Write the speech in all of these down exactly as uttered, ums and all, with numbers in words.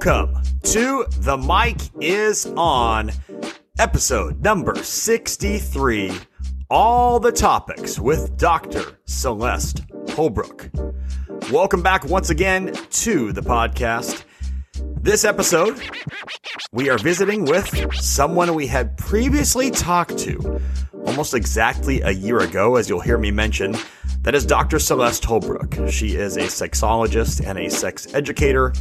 Welcome to The Mic is On, episode number sixty-three, All the Topics with Doctor Celeste Holbrook. Welcome back once again to the podcast. This episode, we are visiting with someone we had previously talked to almost exactly a year ago, as you'll hear me mention. That is Doctor Celeste Holbrook. She is a sexologist and a sex educator,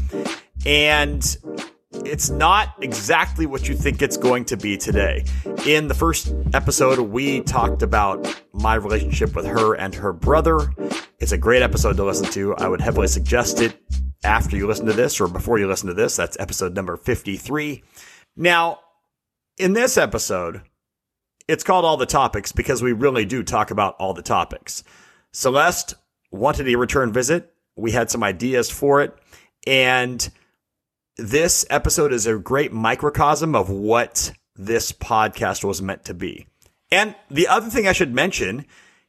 and it's not exactly what you think it's going to be today. In the first episode, we talked about my relationship with her and her brother. It's a great episode to listen to. I would heavily suggest it after you listen to this or before you listen to this. That's episode number fifty-three. Now, in this episode, it's called All the Topics because we really do talk about all the topics. Celeste wanted a return visit. We had some ideas for it. And this episode is a great microcosm of what this podcast was meant to be. And the other thing I should mention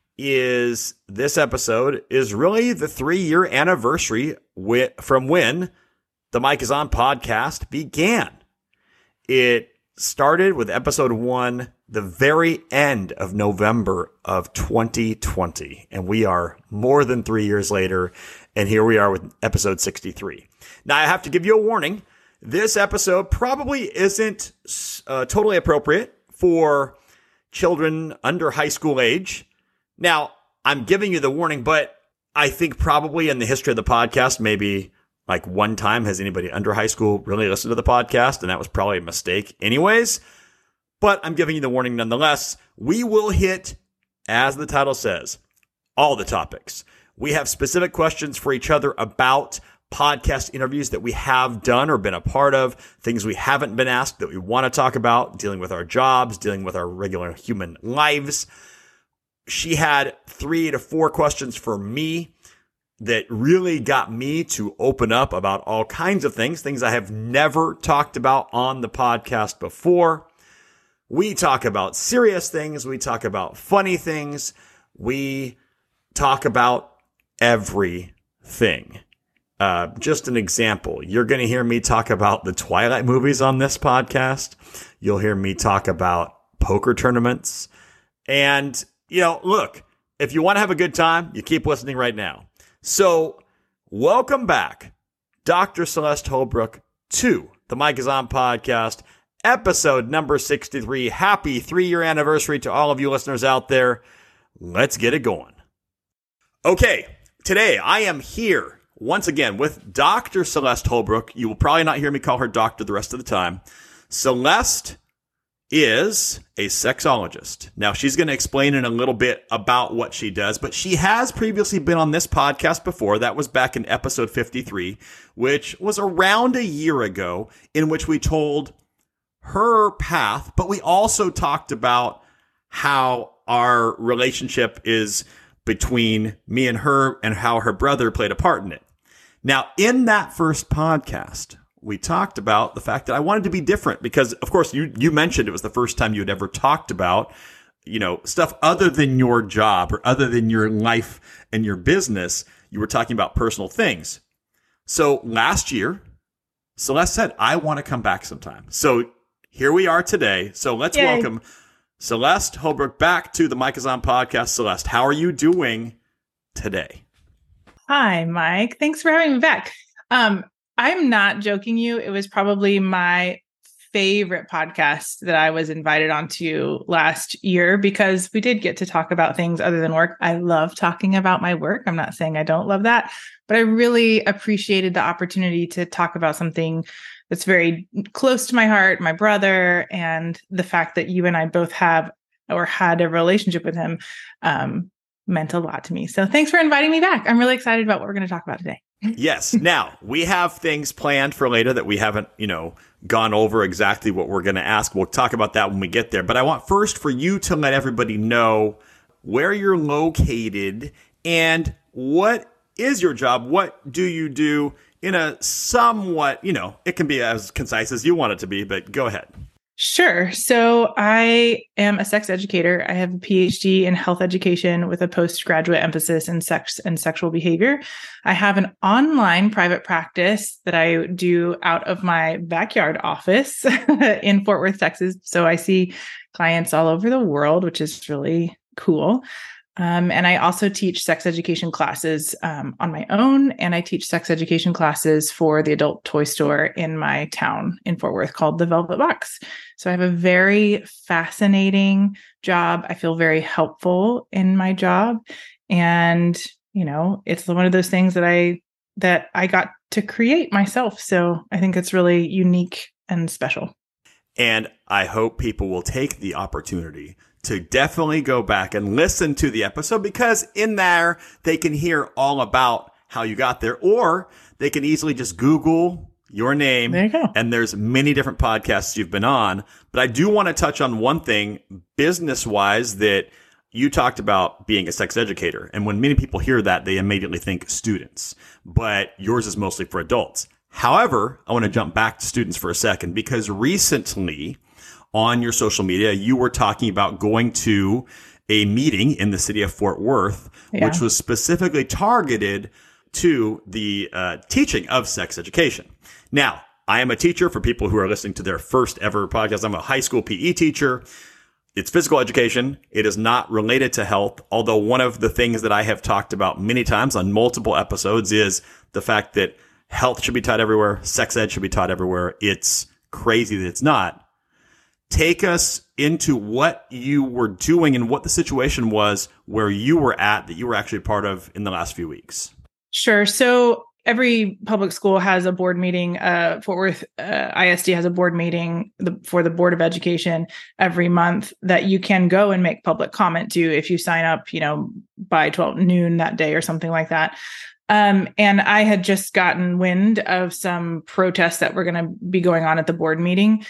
is this episode is really the three-year anniversary wi- from when the Mic is On podcast began. It started with episode one, the very end of November of twenty twenty. And we are more than three years later. And here we are with episode sixty-three. Now, I have to give you a warning. This episode probably isn't uh, totally appropriate for children under high school age. Now, I'm giving you the warning, but I think probably in the history of the podcast, maybe like one time has anybody under high school really listened to the podcast, and that was probably a mistake anyways. But I'm giving you the warning nonetheless. We will hit, as the title says, all the topics. We have specific questions for each other about podcast interviews that we have done or been a part of, things we haven't been asked that we want to talk about, dealing with our jobs, dealing with our regular human lives. She had three to four questions for me that really got me to open up about all kinds of things, things I have never talked about on the podcast before. We talk about serious things. We talk about funny things. We talk about everything. Uh, just an example. You're going to hear me talk about the Twilight movies on this podcast. You'll hear me talk about poker tournaments. And, you know, look, if you want to have a good time, you keep listening right now. So, welcome back, Doctor Celeste Holbrook, to the Mic is On podcast, episode number sixty-three. Happy three-year anniversary to all of you listeners out there. Let's get it going. Okay, today I am here once again with Doctor Celeste Holbrook. You will probably not hear me call her doctor the rest of the time. Celeste is a sexologist. Now, she's going to explain in a little bit about what she does, but she has previously been on this podcast before. That was back in episode fifty-three, which was around a year ago, in which we told her path, but we also talked about how our relationship is between me and her and how her brother played a part in it. Now, in that first podcast, we talked about the fact that I wanted to be different because, of course, you you mentioned it was the first time you had ever talked about, you know, stuff other than your job or other than your life and your business. You were talking about personal things. So last year, Celeste said, I want to come back sometime. So here we are today. So let's Yay. welcome Celeste Holbrook back to the Mic is On podcast. Celeste, how are you doing today? Hi, Mike. Thanks for having me back. Um, I'm not joking you. It was probably my favorite podcast that I was invited onto last year because we did get to talk about things other than work. I love talking about my work. I'm not saying I don't love that, but I really appreciated the opportunity to talk about something that's very close to my heart, my brother, and the fact that you and I both have or had a relationship with him um, meant a lot to me. So thanks for inviting me back. I'm really excited about what we're going to talk about today. Yes. Now, we have things planned for later that we haven't, you know, gone over exactly what we're going to ask. We'll talk about that when we get there. But I want first for you to let everybody know where you're located and what is your job. What do you do in a somewhat, you know, it can be as concise as you want it to be, but go ahead. Sure. So I am a sex educator. I have a P H D in health education with a postgraduate emphasis in sex and sexual behavior. I have an online private practice that I do out of my backyard office in Fort Worth, Texas. So I see clients all over the world, which is really cool. Um, and I also teach sex education classes um, on my own, and I teach sex education classes for the adult toy store in my town in Fort Worth called the Velvet Box. So I have a very fascinating job. I feel very helpful in my job, and you know, it's one of those things that I that I got to create myself. So I think it's really unique and special. And I hope people will take the opportunity to definitely go back and listen to the episode, because in there they can hear all about how you got there, or they can easily just Google your name. There you go. And there's many different podcasts you've been on. But I do want to touch on one thing business wise, that you talked about being a sex educator. And when many people hear that, they immediately think students, but yours is mostly for adults. However, I want to jump back to students for a second, because recently on your social media, you were talking about going to a meeting in the city of Fort Worth, yeah. which was specifically targeted to the uh, teaching of sex education. Now, I am a teacher for people who are listening to their first ever podcast. I'm a high school P E teacher. It's physical education. It is not related to health. Although one of the things that I have talked about many times on multiple episodes is the fact that health should be taught everywhere. Sex ed should be taught everywhere. It's crazy that it's not. Take us into what you were doing and what the situation was where you were at that you were actually part of in the last few weeks. Sure. So every public school has a board meeting. Uh, Fort Worth uh, I S D has a board meeting the, for the Board of Education every month that you can go and make public comment to if you sign up, you know, by twelve noon that day or something like that. Um, and I had just gotten wind of some protests that were going to be going on at the board meeting.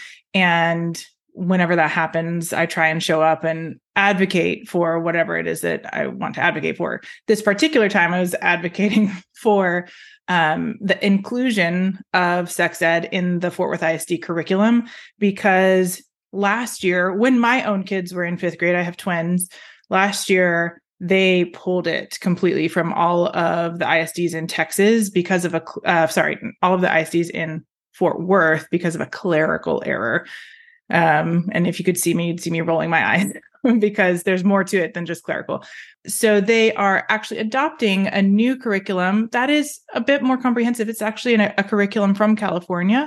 And whenever that happens, I try and show up and advocate for whatever it is that I want to advocate for. This particular time, I was advocating for um, the inclusion of sex ed in the Fort Worth I S D curriculum, because last year, when my own kids were in fifth grade, I have twins, last year, they pulled it completely from all of the I S Ds in Texas because of a, uh, sorry, all of the I S Ds in Fort Worth because of a clerical error. Um, and if you could see me, you'd see me rolling my eyes because there's more to it than just clerical. So they are actually adopting a new curriculum that is a bit more comprehensive. It's actually a, a curriculum from California.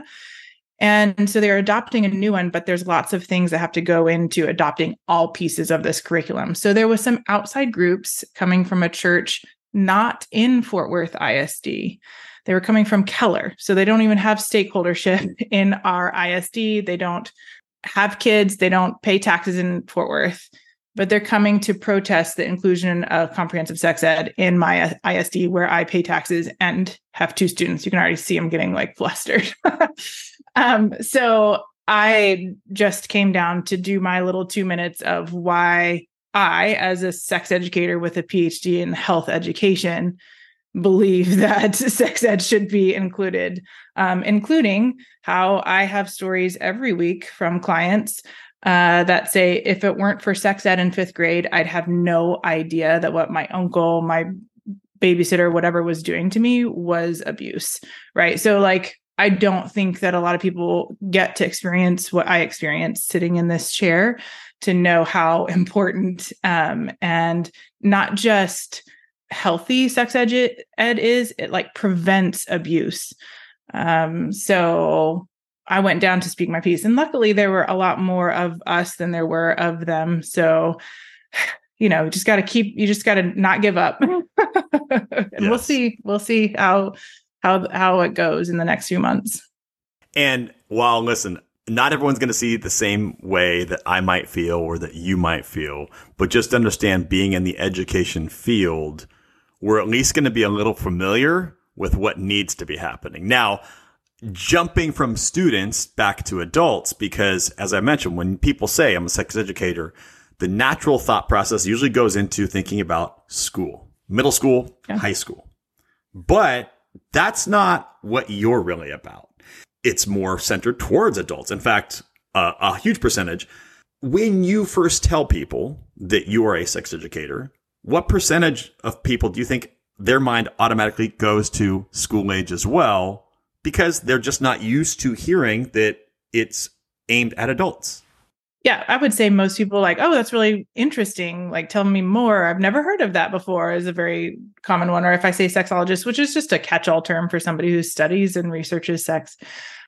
And so they're adopting a new one, but there's lots of things that have to go into adopting all pieces of this curriculum. So there was some outside groups coming from a church not in Fort Worth I S D. They were coming from Keller. So they don't even have stakeholdership in our I S D. They don't have kids. They don't pay taxes in Fort Worth, but they're coming to protest the inclusion of comprehensive sex ed in my I S D where I pay taxes and have two students. You can already see them getting like flustered. um, so I just came down to do my little two minutes of why I, as a sex educator with a P H D in health education, believe that sex ed should be included, um, including how I have stories every week from clients uh, that say, if it weren't for sex ed in fifth grade, I'd have no idea that what my uncle, my babysitter, whatever was doing to me was abuse, right? So like, I don't think that a lot of people get to experience what I experienced sitting in this chair to know how important um, and not just healthy sex ed, ed is, it like prevents abuse. Um, so I went down to speak my piece, and luckily there were a lot more of us than there were of them. So, you know, just got to keep, you just got to not give up. And yes. we'll see, we'll see how, how, how it goes in the next few months. And while, listen, not everyone's going to see it the same way that I might feel or that you might feel, but just understand, being in the education field, we're at least going to be a little familiar with what needs to be happening. Now, jumping from students back to adults, because as I mentioned, when people say I'm a sex educator, the natural thought process usually goes into thinking about school, middle school, yeah. high school. But that's not what you're really about. It's more centered towards adults. In fact, a, a huge percentage. When you first tell people that you are a sex educator, what percentage of people do you think their mind automatically goes to school age as well, because they're just not used to hearing that it's aimed at adults? Yeah, I would say most people are like, oh, that's really interesting. Like, tell me more. I've never heard of that before is a very common one. Or if I say sexologist, which is just a catch-all term for somebody who studies and researches sex.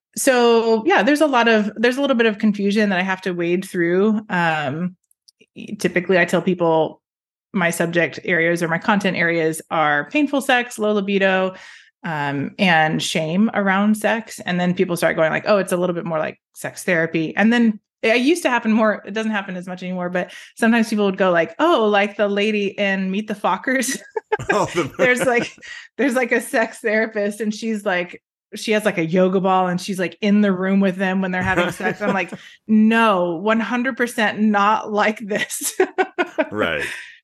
So yeah, there's a lot of, there's a little bit of confusion that I have to wade through. Um, typically I tell people my subject areas or my content areas are painful sex, low libido, um, and shame around sex. And then people start going like, oh, it's a little bit more like sex therapy. And then it used to happen more. It doesn't happen as much anymore, but sometimes people would go like, oh, like the lady in Meet the Fockers. Oh, the- there's like, there's like a sex therapist and she's like, she has like a yoga ball and she's like in the room with them when they're having sex. I'm like, no, one hundred percent not like this. Right.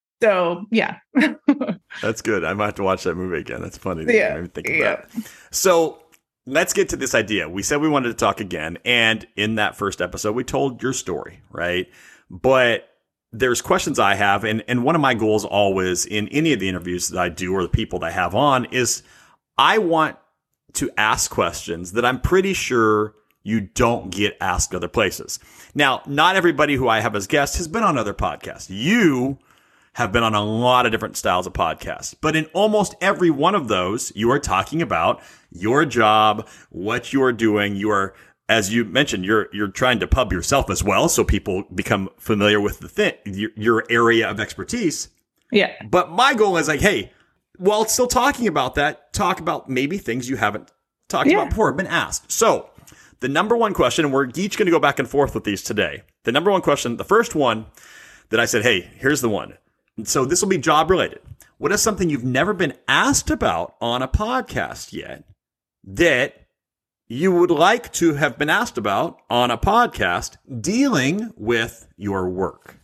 So yeah. That's good. I might have to watch that movie again. That's funny. That yeah. You think about yeah. So let's get to this idea. We said we wanted to talk again. And in that first episode, we told your story, right? But there's questions I have. And, and one of my goals always in any of the interviews that I do or the people that I have on is I want to ask questions that I'm pretty sure you don't get asked other places. Now, not everybody who I have as guests has been on other podcasts. You have been on a lot of different styles of podcasts, but in almost every one of those, you are talking about your job, what you are doing. You are, as you mentioned, you're you're trying to pub yourself as well, so people become familiar with the thing, your, your area of expertise. Yeah. But my goal is like, hey, while still talking about that, talk about maybe things you haven't talked yeah. about before, been asked. So the number one question, and we're each going to go back and forth with these today. The number one question, the first one that I said, hey, here's the one. So this will be job related. What is something you've never been asked about on a podcast yet that you would like to have been asked about on a podcast dealing with your work?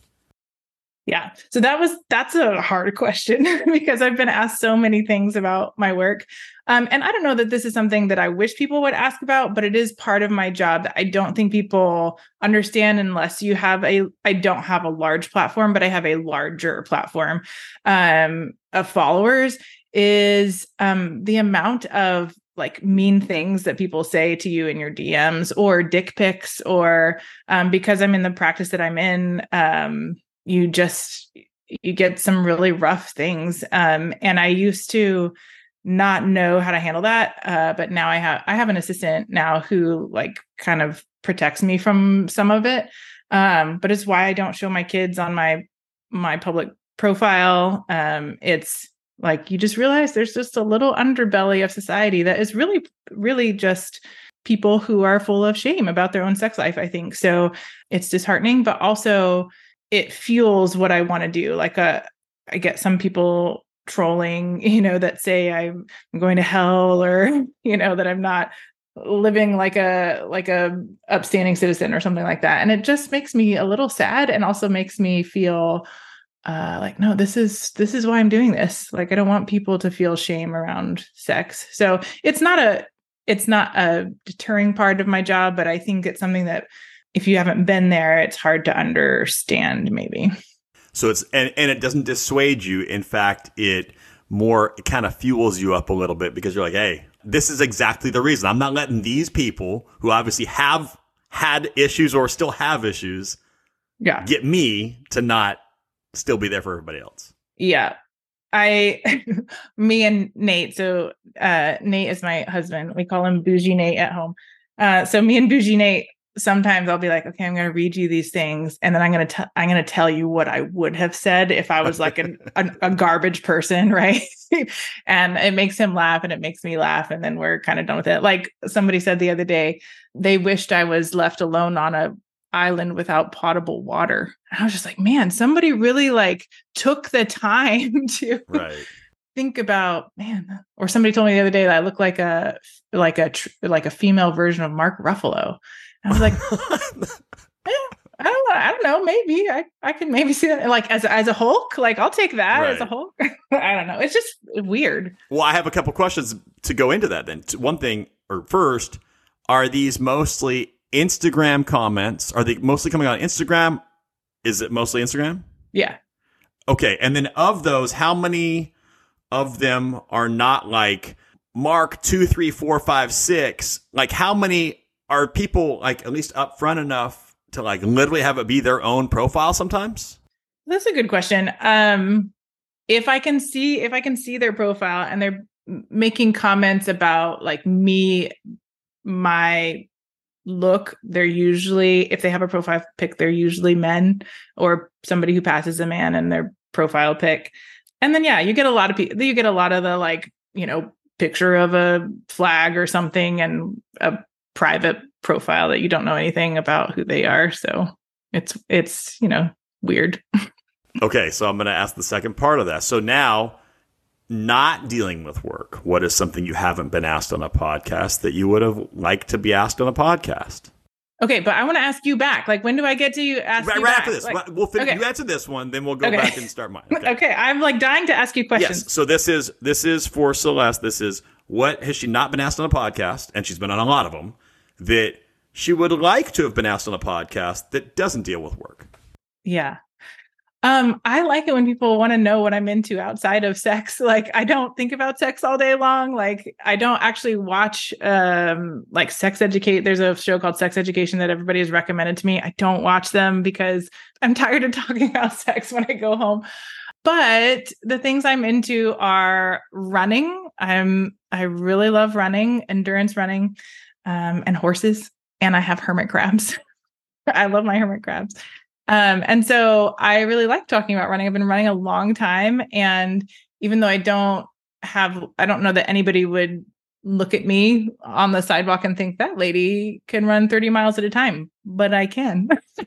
Yeah. So that was, that's a hard question because I've been asked so many things about my work. Um, and I don't know that this is something that I wish people would ask about, but it is part of my job that I don't think people understand unless you have a, I don't have a large platform, but I have a larger platform um, of followers is um, the amount of like mean things that people say to you in your D Ms or dick pics or um, because I'm in the practice that I'm in, um, you just, you get some really rough things. Um, and I used to not know how to handle that. Uh, but now I have, I have an assistant now who like kind of protects me from some of it. Um, but it's why I don't show my kids on my, my public profile. Um, it's like, you just realize there's just a little underbelly of society that is really, really just people who are full of shame about their own sex life, I think. So it's disheartening, but also it fuels what I want to do. Like, uh, I get some people trolling, you know, that say I'm going to hell or, you know, that I'm not living like a, like a upstanding citizen or something like that. And it just makes me a little sad and also makes me feel uh, like, no, this is, this is why I'm doing this. Like, I don't want people to feel shame around sex. So it's not a, it's not a deterring part of my job, but I think it's something that if you haven't been there, it's hard to understand maybe. So it's, and, and it doesn't dissuade you. In fact, it more, it kind of fuels you up a little bit because you're like, hey, this is exactly the reason. I'm not letting these people who obviously have had issues or still have issues yeah. get me to not still be there for everybody else. Yeah. I, me and Nate, so uh, Nate is my husband. We call him Bougie Nate at home. Uh, so me and Bougie Nate, sometimes I'll be like, okay, I'm going to read you these things. And then I'm going to, I'm going to tell you what I would have said if I was like an, a, a garbage person. Right. And it makes him laugh and it makes me laugh. And then we're kind of done with it. Like somebody said the other day, they wished I was left alone on a island without potable water. And I was just like, man, somebody really like took the time to right. think about, man, or somebody told me the other day that I look like a, like a, like a female version of Mark Ruffalo. I was like, eh, I don't know. I don't know. Maybe I, I can maybe see that like as, as a Hulk, like I'll take that right. as a Hulk. I don't know. It's just weird. Well, I have a couple questions to go into that then. One thing, or first, are these mostly Instagram comments, are they mostly coming on Instagram? Is it mostly Instagram? Yeah. Okay. And then of those, how many of them are not like Mark two, three, four, five, six? Like how many are people like at least upfront enough to like literally have it be their own profile sometimes? That's a good question. Um, if I can see, if I can see their profile and they're making comments about like me, my look, they're usually, if they have a profile pic, they're usually men or somebody who passes a man in their profile pic. And then, yeah, you get a lot of people, you get a lot of the like, you know, picture of a flag or something and a private profile that you don't know anything about who they are. So it's, it's, you know, weird. Okay. So I'm going to ask the second part of that. So now not dealing with work, what is something you haven't been asked on a podcast that you would have liked to be asked on a podcast? Okay, but I want to ask you back. Like, when do I get to ask right, you right back? after this. Like, we'll finish. okay. You answer this one, then we'll go okay. back and start mine. Okay. Okay, I'm like dying to ask you questions. Yes. So this is this is for Celeste. This is what has she not been asked on a podcast, and she's been on a lot of them, that she would like to have been asked on a podcast that doesn't deal with work. Yeah. Um, I like it when people want to know what I'm into outside of sex. Like, I don't think about sex all day long. Like, I don't actually watch, um, like Sex Educate. There's a show called Sex Education that everybody has recommended to me. I don't watch them because I'm tired of talking about sex when I go home. But the things I'm into are running. I'm, I really love running, endurance running, um, and horses. And I have hermit crabs. I love my hermit crabs. Um, and so I really like talking about running. I've been running a long time. And even though I don't have, I don't know that anybody would look at me on the sidewalk and think that lady can run thirty miles at a time, but I can.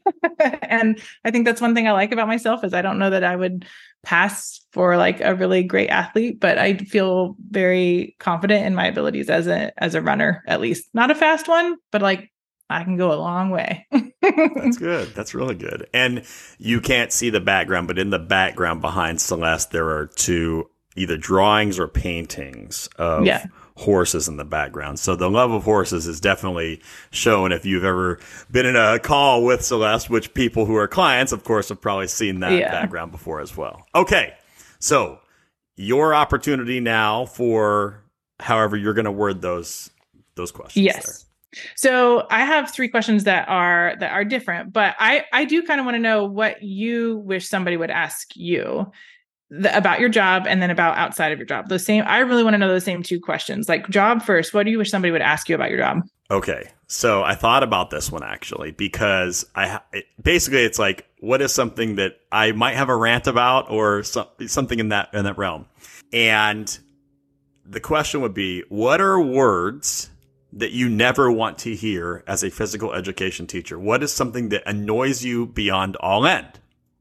And I think that's one thing I like about myself is I don't know that I would pass for like a really great athlete, but I feel very confident in my abilities as a, as a runner, at least not a fast one, but like I can go a long way. That's good. That's really good. And you can't see the background, but in the background behind Celeste, there are two either drawings or paintings of yeah. horses in the background. So the love of horses is definitely shown if you've ever been in a call with Celeste, which people who are clients, of course, have probably seen that yeah. background before as well. Okay. So your opportunity now for however you're going to word those, those questions. Yes. There. So I have three questions that are that are different, but I, I do kind of want to know what you wish somebody would ask you the, about your job and then about outside of your job. The same, I really want to know those same two questions. Like job first, what do you wish somebody would ask you about your job? Okay. So I thought about this one actually, because I it, basically it's like, what is something that I might have a rant about or so, something in that in that realm? And the question would be, what are words that you never want to hear as a physical education teacher? What is something that annoys you beyond all end?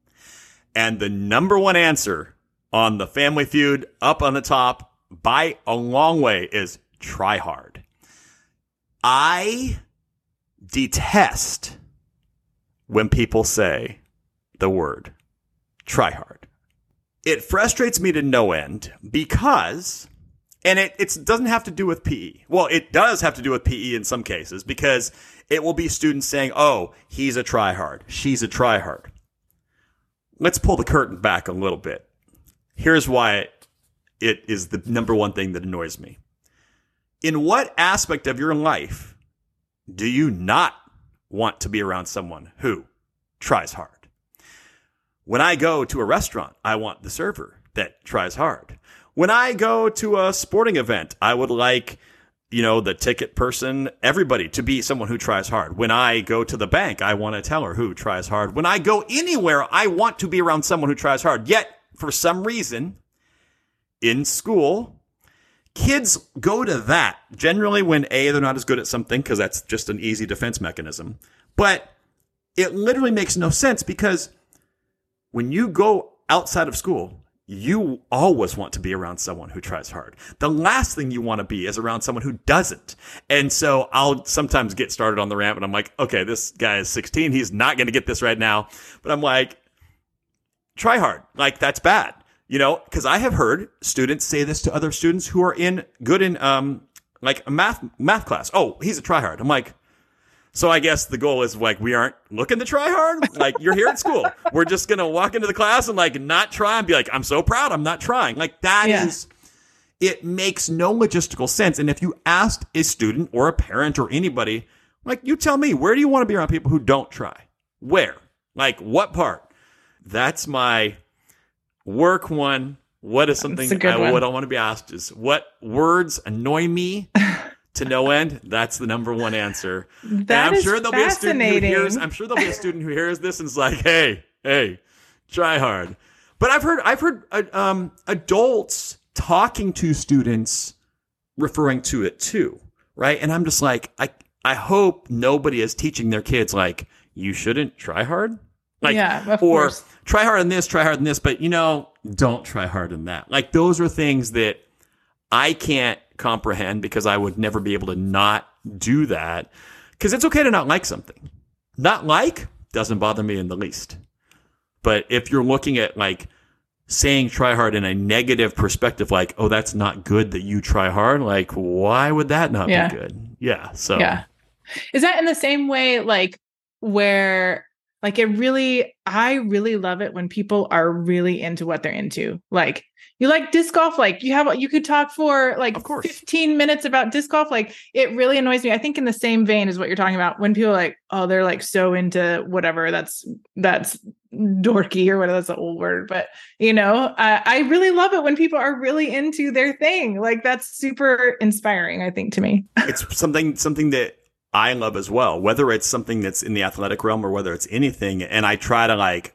And the number one answer on the Family Feud, up on the top by a long way, is try hard. I detest when people say the word try hard. It frustrates me to no end because... And it it's, doesn't have to do with P E. Well, it does have to do with P E in some cases because it will be students saying, oh, he's a tryhard. She's a tryhard. Let's pull the curtain back a little bit. Here's why it is the number one thing that annoys me. In what aspect of your life do you not want to be around someone who tries hard? When I go to a restaurant, I want the server that tries hard. When I go to a sporting event, I would like, you know, the ticket person, everybody to be someone who tries hard. When I go to the bank, I want a teller who tries hard. When I go anywhere, I want to be around someone who tries hard. Yet, for some reason, in school, kids go to that. Generally when A, they're not as good at something because that's just an easy defense mechanism. But it literally makes no sense because when you go outside of school, you always want to be around someone who tries hard. The last thing you want to be is around someone who doesn't. And so I'll sometimes get started on the rant and I'm like, okay, this guy is sixteen. He's not going to get this right now. But I'm like, try hard. Like, that's bad. You know, because I have heard students say this to other students who are in good in um like a math math class. Oh, he's a tryhard. I'm like, So I guess the goal is like, we aren't looking to try hard. Like, you're here at school. We're just going to walk into the class and like not try and be like, I'm so proud I'm not trying. Like that yeah. is, it makes no logistical sense. And if you asked a student or a parent or anybody, like, you tell me, where do you want to be around people who don't try? Where? Like, what part? That's my work one. What is something I one. would want to be asked is, what words annoy me to no end? That's the number one answer. That and I'm is sure there'll be a student who hears, I'm sure there'll be a student who hears this and is like, hey, hey, try hard. But I've heard, I've heard uh, um, adults talking to students referring to it too, right? And I'm just like, I I hope nobody is teaching their kids like, you shouldn't try hard. Like, yeah, of or course. Try hard in this, try hard in this, but you know, don't try hard in that. Like, those are things that I can't comprehend because I would never be able to not do that. Because it's okay to not like something. Not like doesn't bother me in the least. But if you're looking at like saying try hard in a negative perspective, like, oh, that's not good that you try hard. Like, why would that not yeah. be good? Yeah. So yeah. Is that in the same way, like where like it really, I really love it when people are really into what they're into. Like, you like disc golf, like you have, you could talk for like fifteen minutes about disc golf. Like, it really annoys me. I think in the same vein as what you're talking about, when people are like, oh, they're like so into whatever, that's, that's dorky or whatever, that's an old word, but you know, I, I really love it when people are really into their thing. Like, that's super inspiring, I think, to me. It's something, something that I love as well, whether it's something that's in the athletic realm or whether it's anything. And I try to like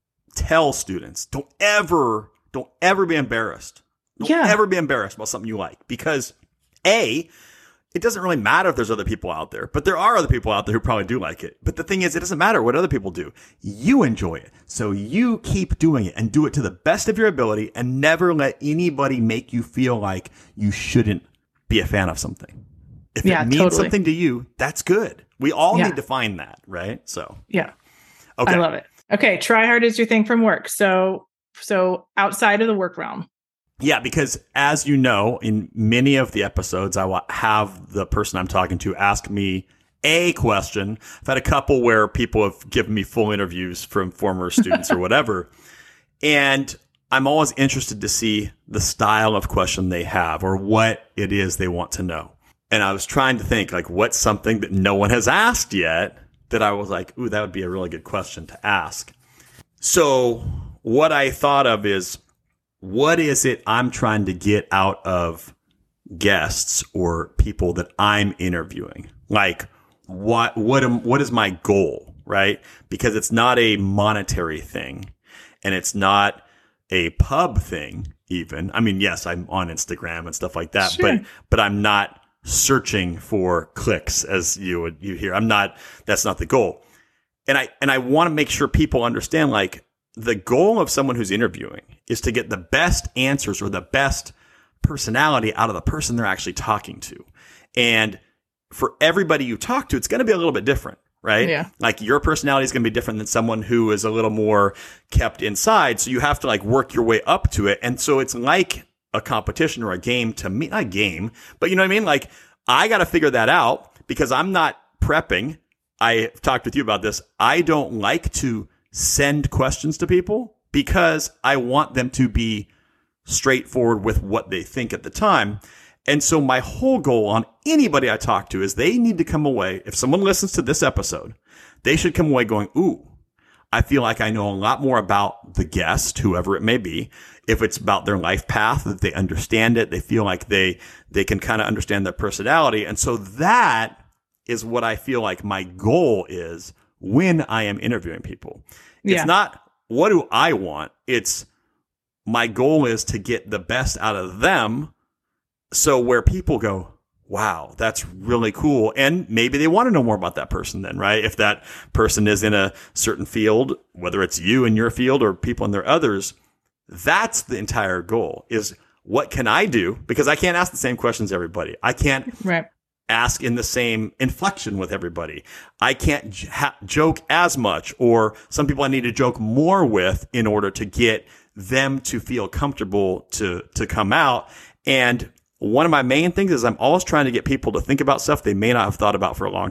tell students, don't ever, don't ever be embarrassed. Don't yeah. ever be embarrassed about something you like, because A, it doesn't really matter if there's other people out there, but there are other people out there who probably do like it. But the thing is, it doesn't matter what other people do. You enjoy it. So you keep doing it and do it to the best of your ability and never let anybody make you feel like you shouldn't be a fan of something. If yeah, it means totally. something to you, that's good. We all yeah. need to find that, right? So, yeah. Okay. I love it. Okay. Try hard is your thing from work. So, so outside of the work realm. Yeah, because as you know, in many of the episodes, I will have the person I'm talking to ask me a question. I've had a couple where people have given me full interviews from former students or whatever. And I'm always interested to see the style of question they have or what it is they want to know. And I was trying to think, like, what's something that no one has asked yet that I was like, ooh, that would be a really good question to ask. So what I thought of is, what is it I'm trying to get out of guests or people that I'm interviewing? Like, what what am, what is my goal, right? Because it's not a monetary thing, and it's not a pub thing even. I mean, yes, I'm on Instagram and stuff like that, sure. but but I'm not searching for clicks, as you would you hear. I'm not. That's not the goal. And I and I want to make sure people understand, like, the goal of someone who's interviewing is to get the best answers or the best personality out of the person they're actually talking to. And for everybody you talk to, it's going to be a little bit different, right? Yeah. Like, your personality is going to be different than someone who is a little more kept inside. So you have to like work your way up to it. And so it's like a competition or a game to me, not a game, but you know what I mean? Like, I got to figure that out because I'm not prepping. I talked with you about this. I don't like to send questions to people because I want them to be straightforward with what they think at the time. And so my whole goal on anybody I talk to is they need to come away. If someone listens to this episode, they should come away going, ooh, I feel like I know a lot more about the guest, whoever it may be. If it's about their life path, that they understand it, they feel like they, they can kind of understand their personality. And so that is what I feel like my goal is when I am interviewing people. It's yeah. not, what do I want? It's, my goal is to get the best out of them. So where people go, wow, that's really cool. And maybe they want to know more about that person then, right? If that person is in a certain field, whether it's you in your field or people in their others, that's the entire goal, is what can I do? Because I can't ask the same questions to everybody. I can't right. ask in the same inflection with everybody. I can't j- ha- joke as much, or some people I need to joke more with in order to get them to feel comfortable to, to come out. And one of my main things is I'm always trying to get people to think about stuff they may not have thought about for a long time.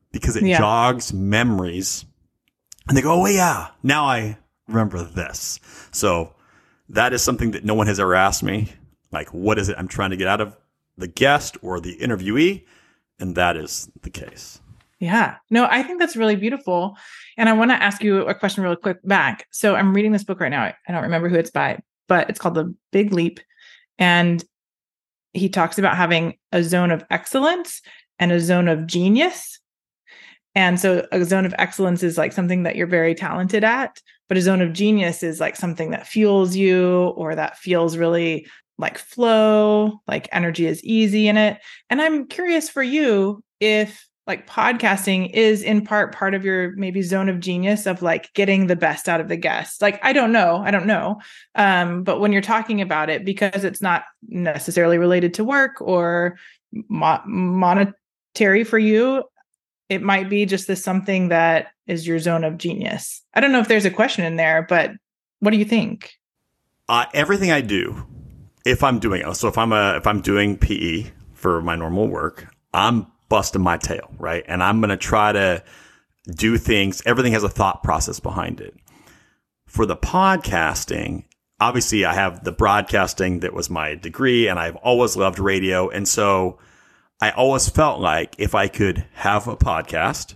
because it Yeah. jogs memories. And they go, oh, yeah, now I remember this. So that is something that no one has ever asked me. Like, what is it I'm trying to get out of the guest or the interviewee? And that is the case. Yeah. No, I think that's really beautiful. And I want to ask you a question really quick back. So I'm reading this book right now. I don't remember who it's by, but it's called The Big Leap. And he talks about having a zone of excellence and a zone of genius. And so a zone of excellence is like something that you're very talented at, but a zone of genius is like something that fuels you or that feels really like flow, like energy is easy in it. And I'm curious for you if like podcasting is in part part of your maybe zone of genius of like getting the best out of the guest. Like, I don't know, I don't know. Um, but when you're talking about it, because it's not necessarily related to work or mo- monetary for you, it might be just this something that is your zone of genius. I don't know if there's a question in there, but what do you think? Uh, everything I do, if I'm doing it, so if I'm a if I'm doing P E for my normal work, I'm busting my tail, right? And I'm going to try to do things. Everything has a thought process behind it. For the podcasting, obviously, I have the broadcasting that was my degree, and I've always loved radio, and so I always felt like if I could have a podcast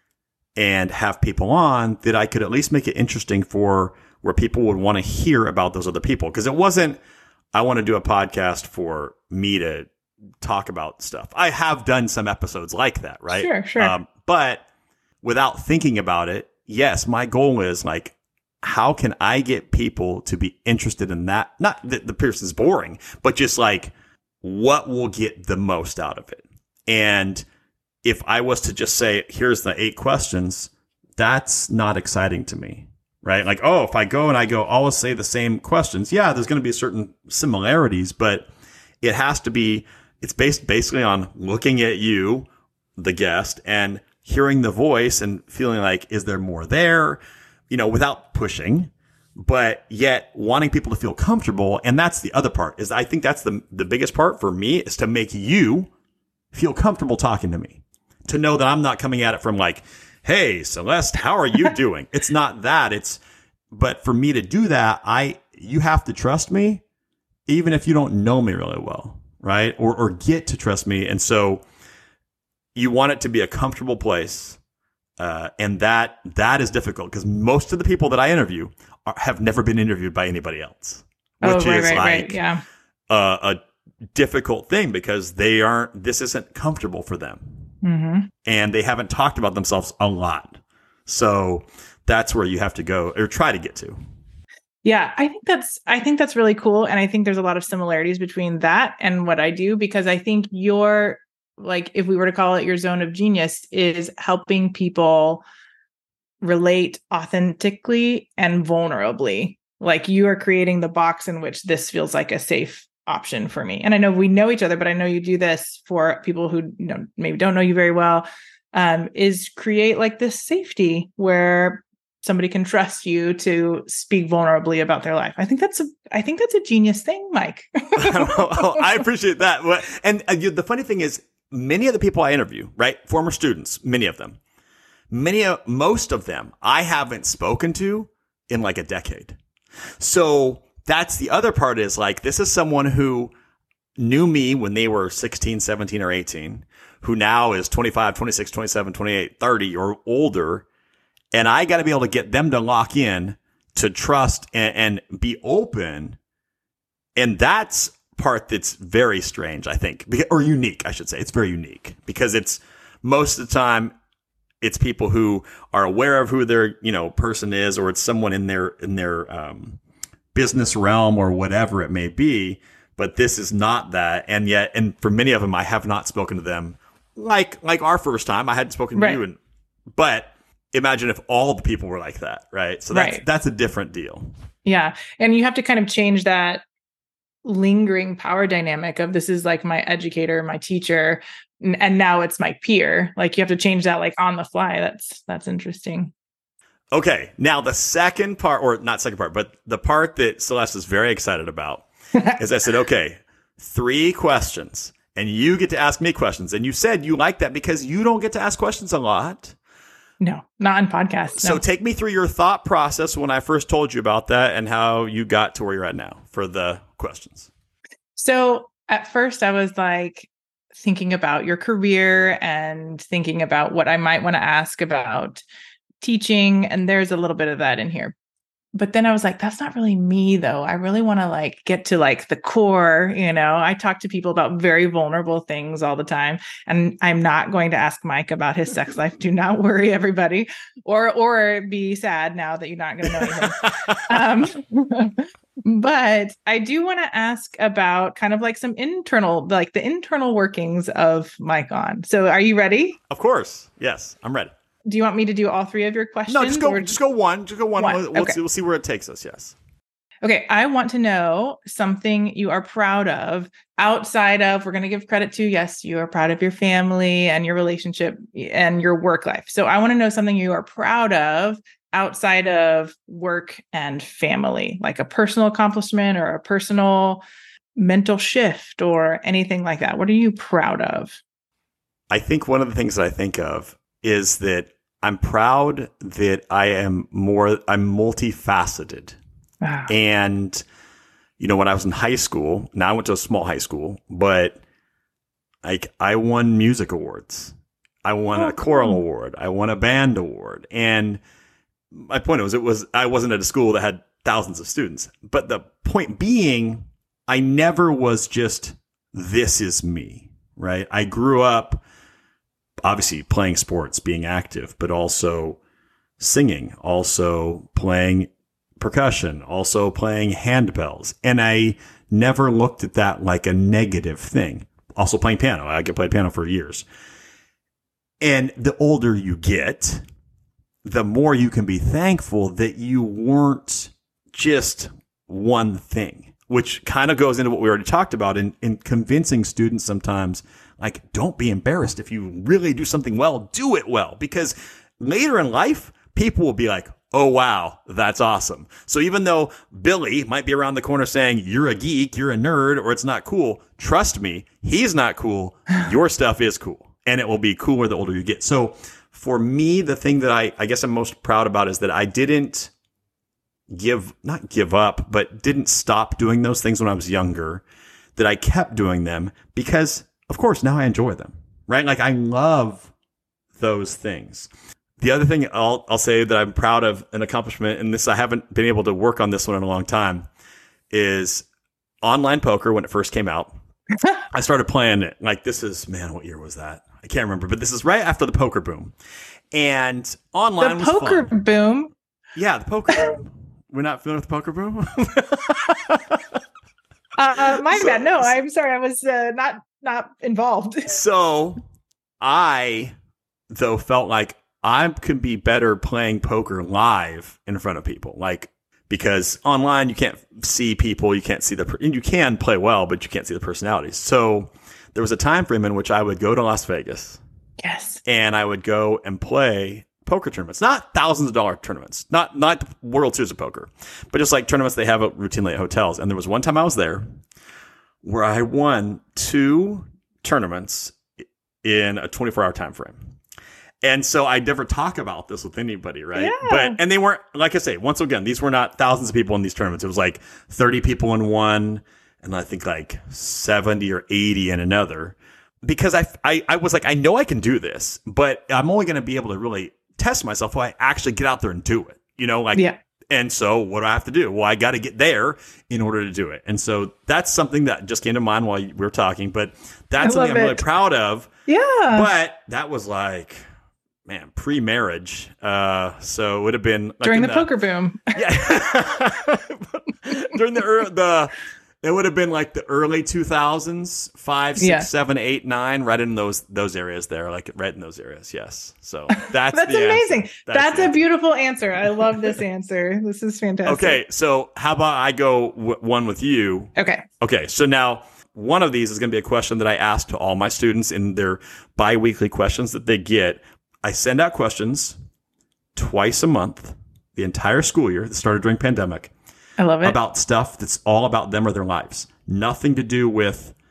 and have people on, that I could at least make it interesting for where people would want to hear about those other people. Because it wasn't, I want to do a podcast for me to talk about stuff. I have done some episodes like that, right? Sure, sure. Um, but without thinking about it, yes, my goal is like, how can I get people to be interested in that? Not that the person's boring, but just like, what will get the most out of it? And if I was to just say, here's the eight questions, that's not exciting to me, right? Like, oh, if I go and I go, always say the same questions. Yeah, there's going to be certain similarities, but it has to be, it's based basically on looking at you, the guest, and hearing the voice and feeling like, is there more there? You know, without pushing, but yet wanting people to feel comfortable. And that's the other part, is I think that's the the biggest part for me, is to make you feel comfortable talking to me, to know that I'm not coming at it from like, hey, Celeste, how are you doing? It's not that. It's, but for me to do that, I, you have to trust me, even if you don't know me really well, right? Or, or get to trust me. And so you want it to be a comfortable place. Uh, and that, that is difficult because most of the people that I interview are, have never been interviewed by anybody else, which oh, right, is right, like right. Yeah. a, a difficult thing because they aren't, this isn't comfortable for them. Mm-hmm. And they haven't talked about themselves a lot. So that's where you have to go or try to get to. Yeah, I think that's I think that's really cool. And I think there's a lot of similarities between that and what I do, because I think your, like, if we were to call it your zone of genius, is helping people relate authentically and vulnerably. Like, you are creating the box in which this feels like a safe option for me. And I know we know each other, but I know you do this for people who, you know, maybe don't know you very well, um, is create like this safety where somebody can trust you to speak vulnerably about their life. I think that's a, I think that's a genius thing, Mike. I appreciate that. And uh, the funny thing is, many of the people I interview, right, former students, many of them, many of, most of them, I haven't spoken to in like a decade. So that's the other part, is like, this is someone who knew me when they were sixteen, seventeen, or eighteen, who now is twenty-five, twenty-six, twenty-seven, twenty-eight, thirty or older. And I got to be able to get them to lock in, to trust and, and be open. And that's part that's very strange, I think, or unique, I should say. It's very unique because it's most of the time it's people who are aware of who their, you know, person is, or it's someone in their, in their, um, business realm or whatever it may be. But this is not that. And yet, and for many of them, I have not spoken to them like, like our first time. I hadn't spoken right. to you. And, but imagine if all the people were like that, right? So that's, right. that's a different deal. Yeah. And you have to kind of change that lingering power dynamic of, this is like my educator, my teacher, and now it's my peer. Like, you have to change that like on the fly. That's, that's interesting. Okay. Now the second part, or not second part, but the part that Celeste is very excited about is I said, okay, three questions. and you get to ask me questions. And you said you like that because you don't get to ask questions a lot. No, not on podcasts. So no. take me through your thought process when I first told you about that and how you got to where you're at now for the questions. So at first I was like thinking about your career and thinking about what I might want to ask about teaching. And there's a little bit of that in here. But then I was like, that's not really me though. I really want to like get to like the core, you know. I talk to people about very vulnerable things all the time. And I'm not going to ask Mike about his sex life. Do not worry, everybody. Or or be sad now that you're not going to know anything. um, but I do want to ask about kind of like some internal, like the internal workings of Mike On. So are you ready? Of course. Yes, I'm ready. Do you want me to do all three of your questions? No, just go. or... Just go one. Just go one. one. We'll, we'll, okay. see, we'll see where it takes us. Yes. Okay. I want to know something you are proud of outside of. We're going to give credit to. Yes, you are proud of your family and your relationship and your work life. So I want to know something you are proud of outside of work and family, like a personal accomplishment or a personal mental shift or anything like that. What are you proud of? I think one of the things that I think of is that I'm proud that I am more, I'm multifaceted. Wow. And, you know, when I was in high school, now I went to a small high school, but like I won music awards. I won oh, a choral cool. award. I won a band award. And my point was, it was, I wasn't at a school that had thousands of students, but the point being, I never was just, this is me, right? I grew up obviously playing sports, being active, but also singing, also playing percussion, also playing handbells. And I never looked at that like a negative thing. Also playing piano. I could play piano for years. And the older you get, the more you can be thankful that you weren't just one thing, which kind of goes into what we already talked about in, in convincing students sometimes. Like, don't be embarrassed. If you really do something well, do it well. Because later in life, people will be like, oh, wow, that's awesome. So even though Billy might be around the corner saying, you're a geek, you're a nerd, or it's not cool, trust me, he's not cool. Your stuff is cool. And it will be cooler the older you get. So for me, the thing that I, I guess I'm most proud about is that I didn't give, not give up, but didn't stop doing those things when I was younger, that I kept doing them because of course, now I enjoy them, right? Like I love those things. The other thing I'll I'll say that I'm proud of an accomplishment, and this I haven't been able to work on this one in a long time, is online poker when it first came out. I started playing it. Like this is, man, what year was that? I can't remember, but this is right after the poker boom. And online the was poker fun. boom? Yeah, the poker boom. We're not feeling with the poker boom? uh, my so, bad. No, I'm sorry. I was uh, not not involved. So I, though, felt like I could be better playing poker live in front of people. Like, because online you can't see people, you can't see the, you can play well, but you can't see the personalities. So there was a time frame in which I would go to Las Vegas. Yes. And I would go and play poker tournaments, not thousands of dollar tournaments, not, not the World Series of Poker, but just like tournaments they have routinely at hotels. And there was one time I was there where I won two tournaments in a twenty-four hour time frame. And so I never talk about this with anybody, right? Yeah. But, and they weren't, like I say, once again, these were not thousands of people in these tournaments. It was like thirty people in one, and I think like seventy or eighty in another. Because I, I, I was like, I know I can do this, but I'm only going to be able to really test myself when I actually get out there and do it. You know, like, yeah. And so what do I have to do? Well, I got to get there in order to do it. And so that's something that just came to mind while we were talking, but that's something I'm it. really proud of. Yeah. But that was like, man, pre-marriage. Uh, so it would have been like during the, the poker boom. Yeah. During the, er, the, it would have been like the early two thousands, five, six, yeah. seven, eight, nine, right in those, those areas there, like right in those areas. Yes. So that's, that's the amazing. Answer. That's, that's a answer. beautiful answer. I love this answer. This is fantastic. Okay. So how about I go w- one with you? Okay. Okay. So now one of these is going to be a question that I ask to all my students in their bi-weekly questions that they get. I send out questions twice a month, the entire school year that started during pandemic. I love it. About stuff that's all about them or their lives. Nothing to do with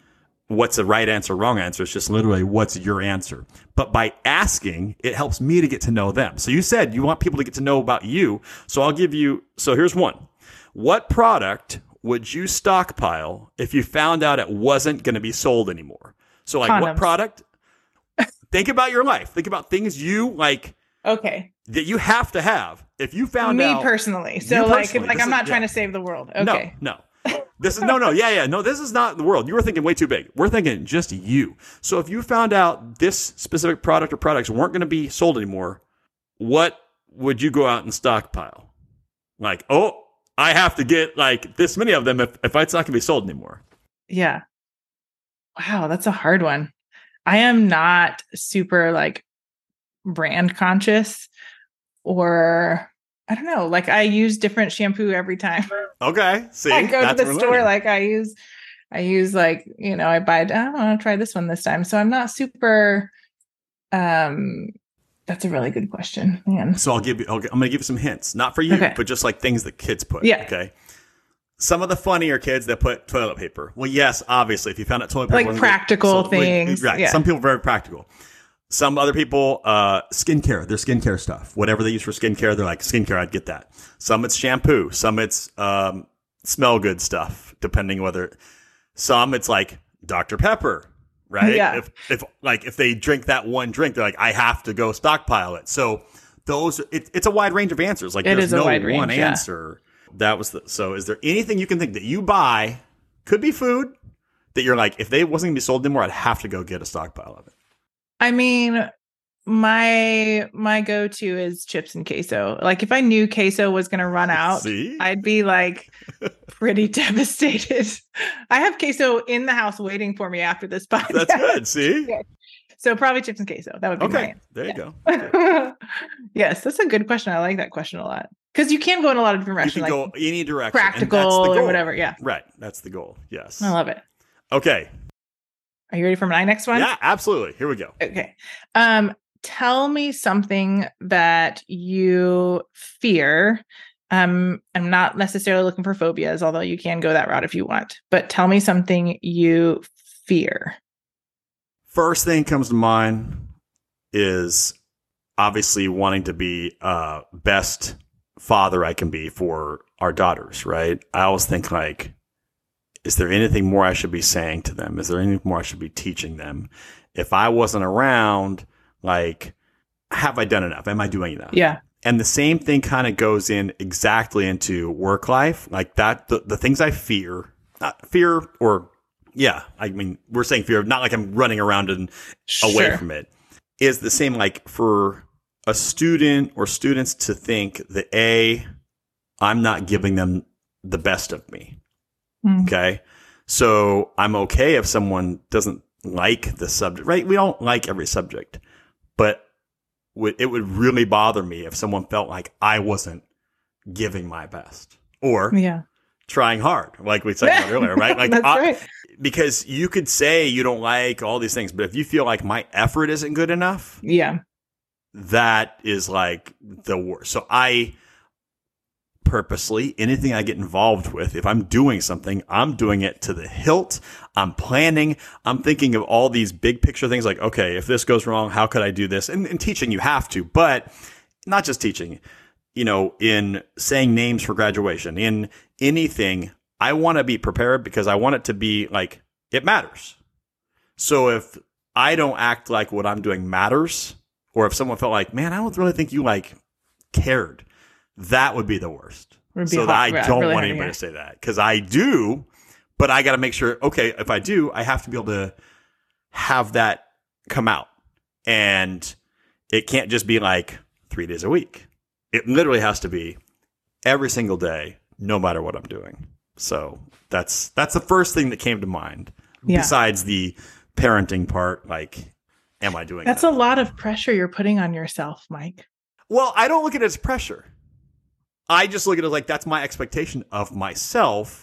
what's the right answer, wrong answer. It's just literally what's your answer. But by asking, it helps me to get to know them. So you said you want people to get to know about you. So I'll give you, so here's one. What product would you stockpile if you found out it wasn't going to be sold anymore? So like Condoms. What product? Think about your life. Think about things you like. Okay. That you have to have. If you found Me out. Me personally. So you like, personally, like I'm is, not trying yeah. to save the world. Okay. No, no. This is no, no, yeah, yeah. No, this is not the world. You were thinking way too big. We're thinking just you. So if you found out this specific product or products weren't going to be sold anymore, what would you go out and stockpile? Like, oh, I have to get like this many of them if, if it's not going to be sold anymore. Yeah. Wow, that's a hard one. I am not super like brand conscious, or I don't know, like I use different shampoo every time. Okay. See, I go to the store, learning. like I use, I use like, you know, I buy, I want to try this one this time. So I'm not super, um, that's a really good question, man. So I'll give you, I'll, I'm going to give you some hints, not for you, Okay. but just like things that kids put. Yeah. Okay. Some of the funnier kids that put toilet paper. Well, yes, obviously, if you found out toilet paper, like practical so, things. Right. Yeah. Some people are very practical. Some other people, uh, skincare, their skincare stuff, whatever they use for skincare, they're like, skincare, I'd get that. Some it's shampoo. Some it's um, smell good stuff, depending whether. Some it's like Doctor Pepper, right? Yeah. If, if like if they drink that one drink, they're like, I have to go stockpile it. So those, it, it's a wide range of answers. Like It there's is a no wide range, one yeah. answer. That was the, so is there anything you can think that you buy, could be food, that you're like, if they wasn't going to be sold anymore, I'd have to go get a stockpile of it? I mean, my my go-to is chips and queso. Like if I knew queso was going to run out, See? I'd be like pretty devastated. I have queso in the house waiting for me after this podcast. That's good. See? Yeah. So probably chips and queso. That would be Okay. mine. There you Yeah. go. Yes, that's a good question. I like that question a lot. Because you can go in a lot of different You directions. can Like go any direction. and that's the practical or goal. whatever. Yeah. Right. That's the goal. Yes. I love it. Okay. Are you ready for my next one? Yeah, absolutely. Here we go. Okay. Um, tell me something that you fear. Um, I'm not necessarily looking for phobias, although you can go that route if you want. But tell me something you fear. First thing comes to mind is obviously wanting to be uh best father I can be for our daughters, right? I always think like, is there anything more I should be saying to them? Is there anything more I should be teaching them? If I wasn't around, like, have I done enough? Am I doing enough? Yeah. And the same thing kind of goes in exactly into work life. Like that, the, the things I fear, not fear or, yeah, I mean, we're saying fear, not like I'm running around and away Sure. from it, is the same like for a student or students to think that A, I'm not giving them the best of me. Mm. Okay. So I'm okay if someone doesn't like the subject, right? We don't like every subject, but w- it would really bother me if someone felt like I wasn't giving my best or Yeah. trying hard, like we said about earlier, right? Like, That's I, right. because you could say you don't like all these things, but if you feel like my effort isn't good enough, Yeah. that is like the worst. So I purposely, anything I get involved with, if I'm doing something, I'm doing it to the hilt. I'm planning. I'm thinking of all these big picture things like, okay, if this goes wrong, how could I do this? And, and teaching, you have to, but not just teaching, you know, in saying names for graduation, in anything, I want to be prepared because I want it to be like, it matters. So if I don't act like what I'm doing matters, or if someone felt like, man, I don't really think you like cared, that would be the worst. Would be So that hot- I yeah, don't really want hard to anybody hear. to say that because I do, but I got to make sure, okay, if I do, I have to be able to have that come out. And it can't just be like three days a week. It literally has to be every single day, no matter what I'm doing. So that's that's the first thing that came to mind. Yeah. Besides the parenting part, like, am I doing That's that? a lot of pressure you're putting on yourself, Mike. Well, I don't look at it as pressure. I just look at it like that's my expectation of myself.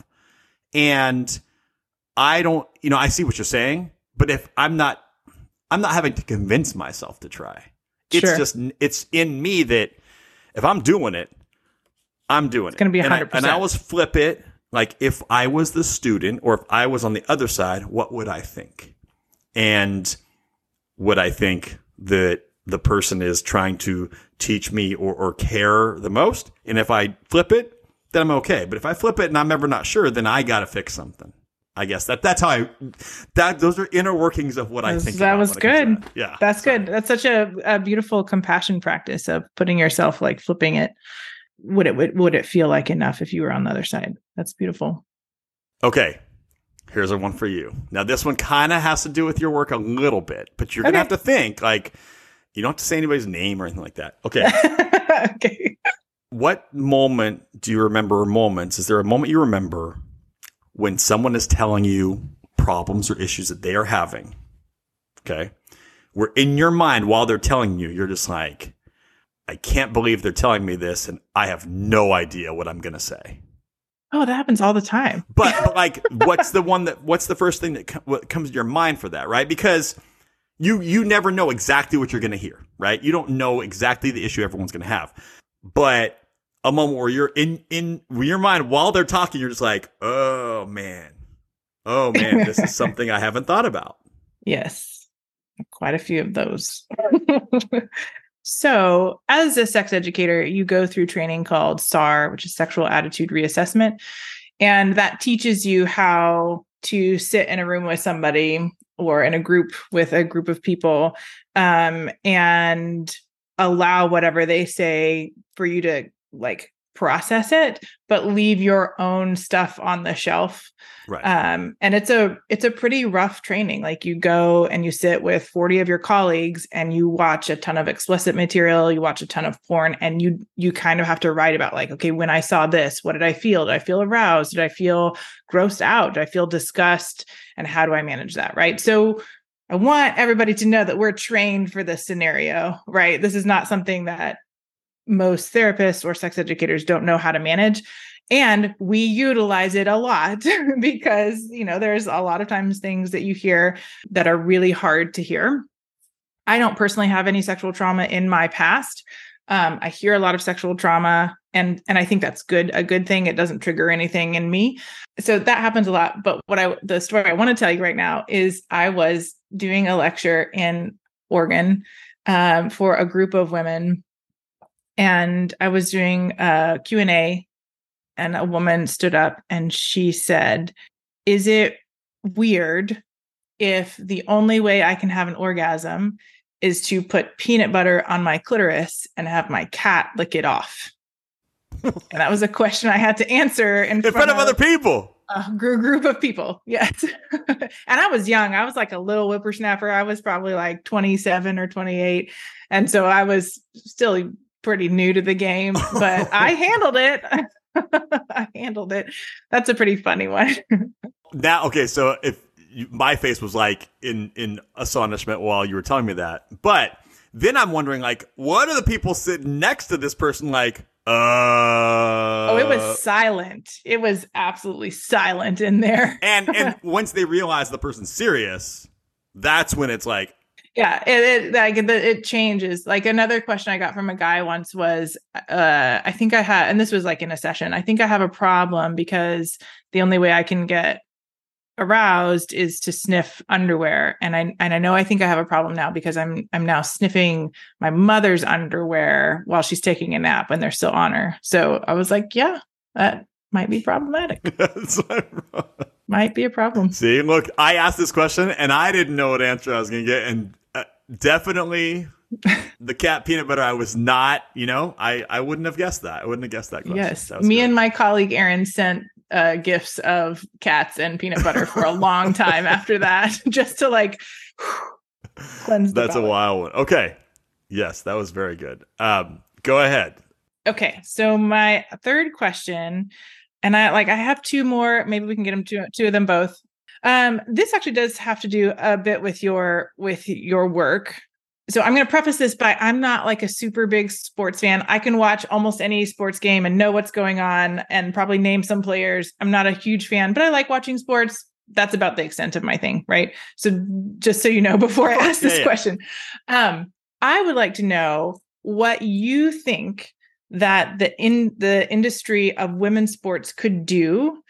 And I don't, you know, I see what you're saying, but if I'm not, I'm not having to convince myself to try. It's Sure. just, it's in me that if I'm doing it, I'm doing It's it. gonna be And I- one hundred percent. And I always flip it. like if I was the student or if I was on the other side, what would I think? And would I think that the person is trying to teach me or, or care the most? And if I flip it, then I'm okay. But if I flip it and I'm ever not sure, then I got to fix something. I guess that that's how I, that those are inner workings of what I think. That was good. That. Yeah. That's sorry. good. That's such a, a beautiful compassion practice of putting yourself, like flipping it. Would it, would, would it feel like enough if you were on the other side? That's beautiful. Okay. Here's a one for you. Now, this one kind of has to do with your work a little bit, but you're going to Okay. have to think, like, you don't have to say anybody's name or anything like that. Okay. Okay. What moment do you remember, or moments, is there a moment you remember when someone is telling you problems or issues that they are having? Okay. Where in your mind, while they're telling you, you're just like, I can't believe they're telling me this, and I have no idea what I'm going to say. Oh, that happens all the time. But, but like, what's the one that, what's the first thing that co- what comes to your mind for that, right? Because you, you never know exactly what you're going to hear, right? You don't know exactly the issue everyone's going to have. But a moment where you're in, in your mind while they're talking, you're just like, oh man, oh man, this is something I haven't thought about. Yes. Quite a few of those. So as a sex educator, you go through training called S A R, which is Sexual Attitude Reassessment. And that teaches you how to sit in a room with somebody or in a group with a group of people um, and allow whatever they say for you to like process it, but leave your own stuff on the shelf. Right. Um, and it's a, it's a pretty rough training. Like you go and you sit with forty of your colleagues and you watch a ton of explicit material, you watch a ton of porn, and you, you kind of have to write about like, okay, when I saw this, what did I feel? Did I feel aroused? Did I feel grossed out? Did I feel disgust? And how do I manage that? Right. So I want everybody to know that we're trained for this scenario, right? This is not something that most therapists or sex educators don't know how to manage. And we utilize it a lot because, you know, there's a lot of times things that you hear that are really hard to hear. I don't personally have any sexual trauma in my past. Um, I hear a lot of sexual trauma, and and I think that's good, a good thing. It doesn't trigger anything in me. So that happens a lot. But what I, the story I want to tell you right now is I was doing a lecture in Oregon um, for a group of women, and I was doing a Q and A, and a woman stood up and she said, "Is it weird if the only way I can have an orgasm is to put peanut butter on my clitoris and have my cat lick it off?" And that was a question I had to answer in, In front, front of of other people. a gr- group of people. Yes. And I was young. I was like a little whippersnapper. I was probably like twenty-seven or twenty-eight. And so I was still pretty new to the game, but I handled it. I handled it. That's a pretty funny one. Now, okay, so if you, my face was like in in astonishment while you were telling me that, but then I'm wondering, like, what are the people sitting next to this person like? Uh, oh, it was silent. It was absolutely silent in there. and and once they realize the person's serious, that's when it's like, yeah, it, it like it, it changes. Like another question I got from a guy once was, uh, I think I had, and this was like in a session, I think I have a problem because the only way I can get aroused is to sniff underwear. And I, and I know I think I have a problem now because I'm, I'm now sniffing my mother's underwear while she's taking a nap and they're still on her. So I was like, yeah, that might be problematic. Might be a problem. See, look, I asked this question and I didn't know what answer I was going to get. And uh, definitely the cat peanut butter, I was not, you know, I, I wouldn't have guessed that. I wouldn't have guessed that question. Yes. That was Me good. and my colleague, Erin, sent uh, gifts of cats and peanut butter for a long time after that, just to like cleanse the That's palate. a wild one. Okay. Yes, that was very good. Um, go ahead. Okay. So my third question, and I like, I have two more, maybe we can get them two, two of them both. Um, this actually does have to do a bit with your, with your work. So I'm going to preface this by, I'm not like a super big sports fan. I can watch almost any sports game and know what's going on and probably name some players. I'm not a huge fan, but I like watching sports. That's about the extent of my thing. Right. So just so you know, before I ask this Yeah, yeah. question, um, I would like to know what you think that the in the industry of women's sports could do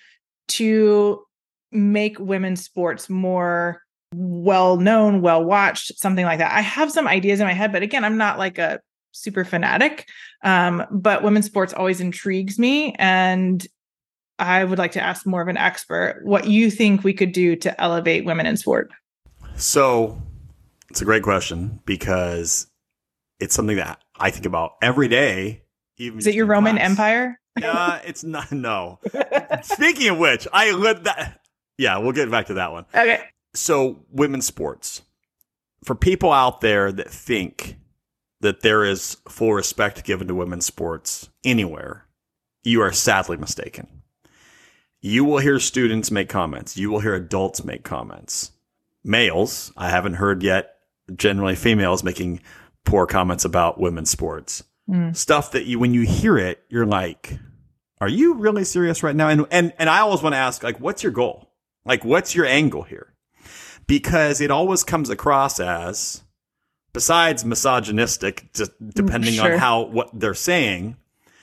to make women's sports more well known, well watched, something like that? I have some ideas in my head, but again, I'm not like a super fanatic. Um, but women's sports always intrigues me. And I would like to ask more of an expert what you think we could do to elevate women in sport. So it's a great question because it's something that I think about every day. Even Is it your Roman class. Empire? Uh, it's not. No. Speaking of which, I lit that. Yeah, we'll get back to that one. Okay. So, women's sports. For people out there that think that there is full respect given to women's sports anywhere, you are sadly mistaken. You will hear students make comments. You will hear adults make comments. Males, I haven't heard yet, generally females making poor comments about women's sports. Mm. Stuff that you, when you hear it, you're like, are you really serious right now? And, and, and I always want to ask, like, what's your goal? Like, what's your angle here? Because it always comes across as, besides misogynistic, just depending sure. on how, what they're saying.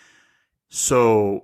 So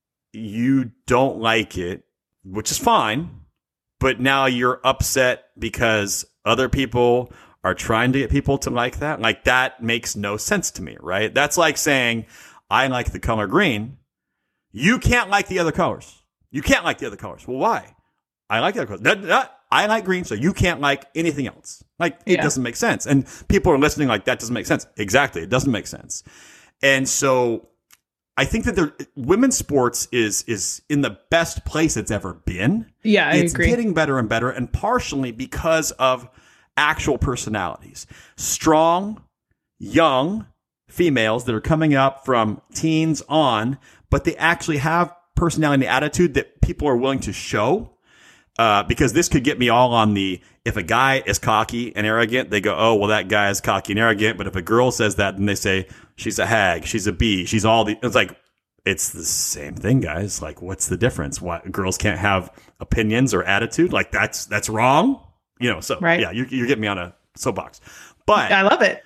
you don't like it, which is fine, but now you're upset because other people are trying to get people to like that. Like, that makes no sense to me, right? That's like saying, I like the color green. You can't like the other colors. You can't like the other colors. Well, why? I like the other colors. That, that, I like green, so you can't like anything else. Like, it yeah. doesn't make sense. And people are listening like, that doesn't make sense. Exactly. It doesn't make sense. And so I think that there, women's sports is is in the best place it's ever been. Yeah, I it's agree. It's getting better and better, and partially because of actual personalities. Strong, young females that are coming up from teens on, but they actually have personality and attitude that people are willing to show. Uh, because this could get me all on the, if a guy is cocky and arrogant, they go, oh, well, that guy is cocky and arrogant. But if a girl says that, then they say, she's a hag, she's a bee, she's all the, it's like, it's the same thing, guys. Like, what's the difference? Why girls can't have opinions or attitude? Like, that's, that's wrong. You know, so right. yeah, you're, you're getting me on a soapbox. But I love it.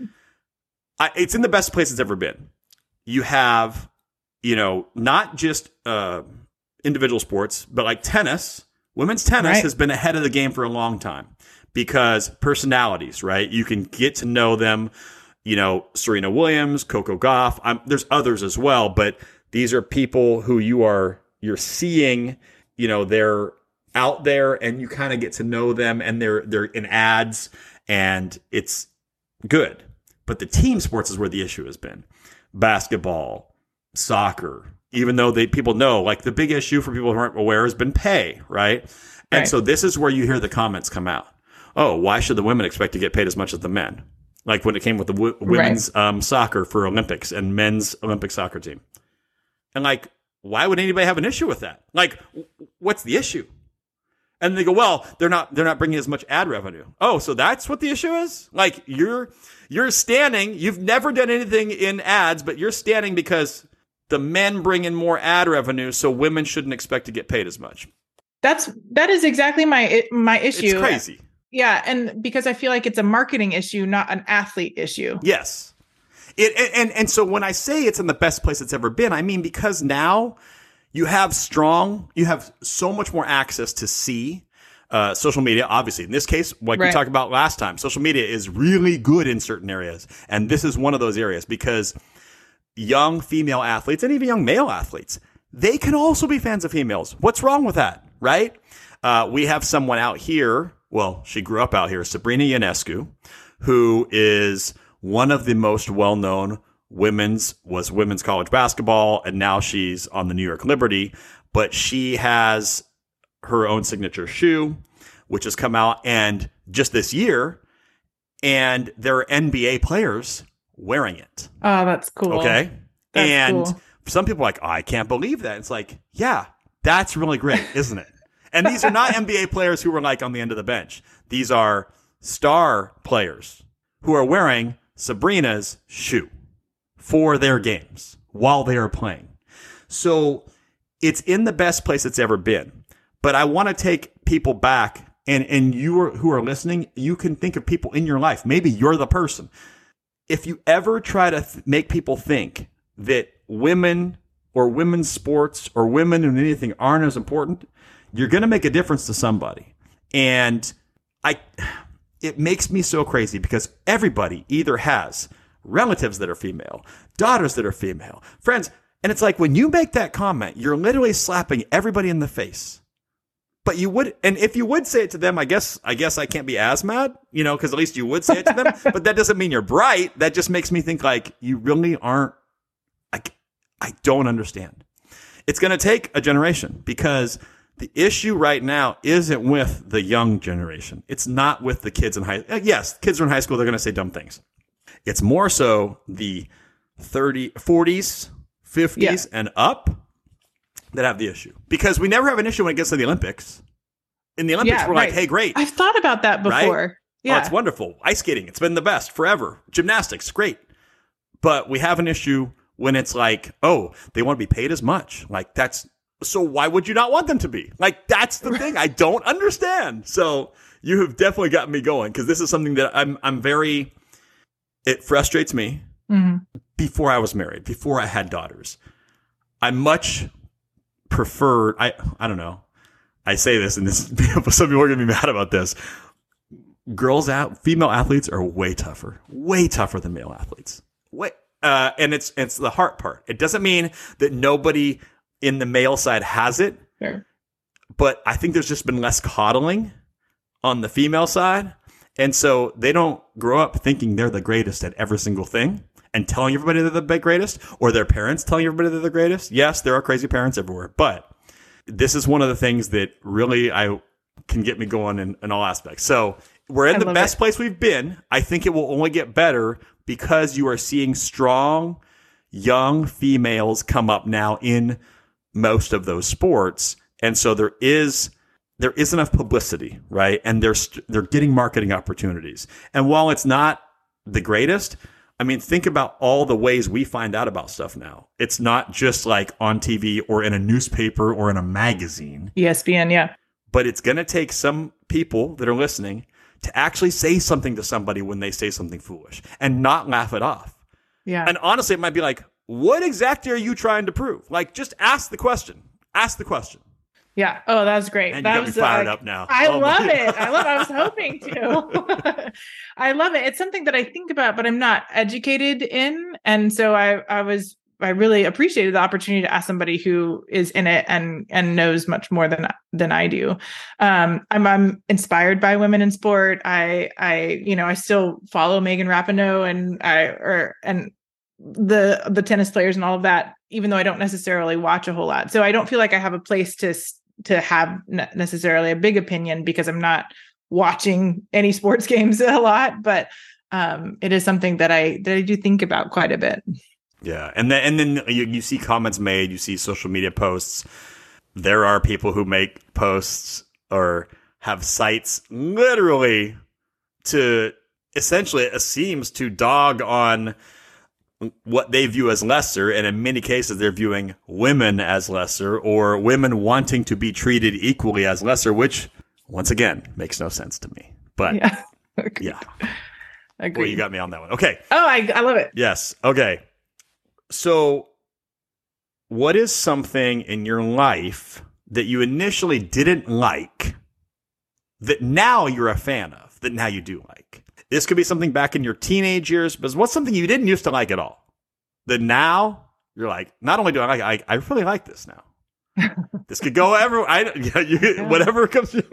I, it's in the best place it's ever been. You have, you know, not just uh, individual sports, but like tennis. Women's tennis right. has been ahead of the game for a long time because personalities, right? You can get to know them, you know, Serena Williams, Coco Gauff. I'm, there's others as well, but these are people who you are, you're seeing, you know, they're out there and you kind of get to know them and they're, they're in ads and it's good. But the team sports is where the issue has been. Basketball, soccer, even though they people know, like the big issue for people who aren't aware has been pay, right? And right. so this is where you hear the comments come out. Oh, why should the women expect to get paid as much as the men? Like when it came with the w- women's right. um, soccer for Olympics and men's Olympic soccer team. And like, why would anybody have an issue with that? Like, what's the issue? And they go, well, they're not they're not bringing as much ad revenue. Oh, so that's what the issue is? Like you're you're standing, you've never done anything in ads, but you're standing because the men bring in more ad revenue, so women shouldn't expect to get paid as much. That's that is exactly my my issue. It's crazy. Yeah, and because I feel like it's a marketing issue, not an athlete issue. Yes. It and, and and so when I say it's in the best place it's ever been, I mean because now you have strong, you have so much more access to see uh, social media. Obviously, in this case, like right. we talked about last time, social media is really good in certain areas, and this is one of those areas because young female athletes and even young male athletes, they can also be fans of females. What's wrong with that, right? Uh, we have someone out here. Well, she grew up out here, Sabrina Ionescu, who is one of the most well-known women's, was women's college basketball, and now she's on the New York Liberty. But she has her own signature shoe, which has come out and just this year, and there are N B A players wearing it. Oh, that's cool. Okay. That's and cool. some people are like, oh, I can't believe that. It's like, yeah, that's really great, isn't it? And these are not N B A players who were like on the end of the bench. These are star players who are wearing Sabrina's shoe for their games while they are playing. So it's in the best place it's ever been. But I want to take people back, and, and you are, who are listening, you can think of people in your life. Maybe you're the person. If you ever try to th- make people think that women or women's sports or women in anything aren't as important, you're going to make a difference to somebody. And I, it makes me so crazy because everybody either has relatives that are female, daughters that are female, friends. And it's like when you make that comment, you're literally slapping everybody in the face. But you would, and if you would say it to them, I guess, I guess I can't be as mad, you know, because at least you would say it to them. But that doesn't mean you're bright. That just makes me think like you really aren't. I, I don't understand. It's going to take a generation because the issue right now isn't with the young generation. It's not with the kids in high. Yes, kids are in high school. They're going to say dumb things. It's more so the thirty, forties, fifties, yeah. and up that have the issue, because we never have an issue when it gets to the Olympics. In the Olympics, yeah, we're right. like, hey, great. I've thought about that before. Right? Yeah. Oh, it's wonderful. Ice skating, it's been the best forever. Gymnastics, great. But we have an issue when it's like, oh, they want to be paid as much. Like, that's, so why would you not want them to be? Like, that's the thing I don't understand. So you have definitely gotten me going, because this is something that I'm, I'm very, it frustrates me. Mm-hmm. Before I was married, before I had daughters, I much preferred, I, I don't know. I say this, and this, some people are going to be mad about this. Girls out, female athletes are way tougher, way tougher than male athletes. Way, uh, and it's, it's the heart part. It doesn't mean that nobody in the male side has it, sure. But I think there's just been less coddling on the female side. And so they don't grow up thinking they're the greatest at every single thing and telling everybody they're the greatest, or their parents telling everybody they're the greatest. Yes, there are crazy parents everywhere, but this is one of the things that really I can get me going in, in all aspects. So we're in I the best it. place we've been. I think it will only get better because you are seeing strong, young females come up now in most of those sports. And so there is there is enough publicity, right? And they're they're getting marketing opportunities. And while it's not the greatest, I mean, think about all the ways we find out about stuff now. It's not just like on T V or in a newspaper or in a magazine. E S P N, yeah. But it's going to take some people that are listening to actually say something to somebody when they say something foolish and not laugh it off. Yeah. And honestly, it might be like, what exactly are you trying to prove? Like, just ask the question. Ask the question. Yeah. Oh, that was great. And that you got was me fired uh, up now. I oh, love it. I love it. I was hoping to. I love it. It's something that I think about, but I'm not educated in. And so I, I was, I really appreciated the opportunity to ask somebody who is in it and, and knows much more than, than I do. Um, I'm, I'm inspired by women in sport. I, I, you know, I still follow Megan Rapinoe and I, or, and the, the tennis players and all of that, even though I don't necessarily watch a whole lot. So I don't feel like I have a place to to have necessarily a big opinion because I'm not watching any sports games a lot, but um, it is something that I, that I do think about quite a bit. Yeah. And then, and then you, you see comments made, you see social media posts. There are people who make posts or have sites literally to essentially, it seems to dog on what they view as lesser, and in many cases they're viewing women as lesser, or women wanting to be treated equally as lesser, which once again makes no sense to me. But yeah, yeah. Agreed. Well, you got me on that one. Okay. Oh, I I love it. Yes. Okay. So, what is something in your life that you initially didn't like that now you're a fan of, that now you do like? This could be something back in your teenage years, but what's something you didn't used to like at all that now you're like, not only do I like, I, I really like this now. This could go ever, I, yeah, you, yeah. whatever comes to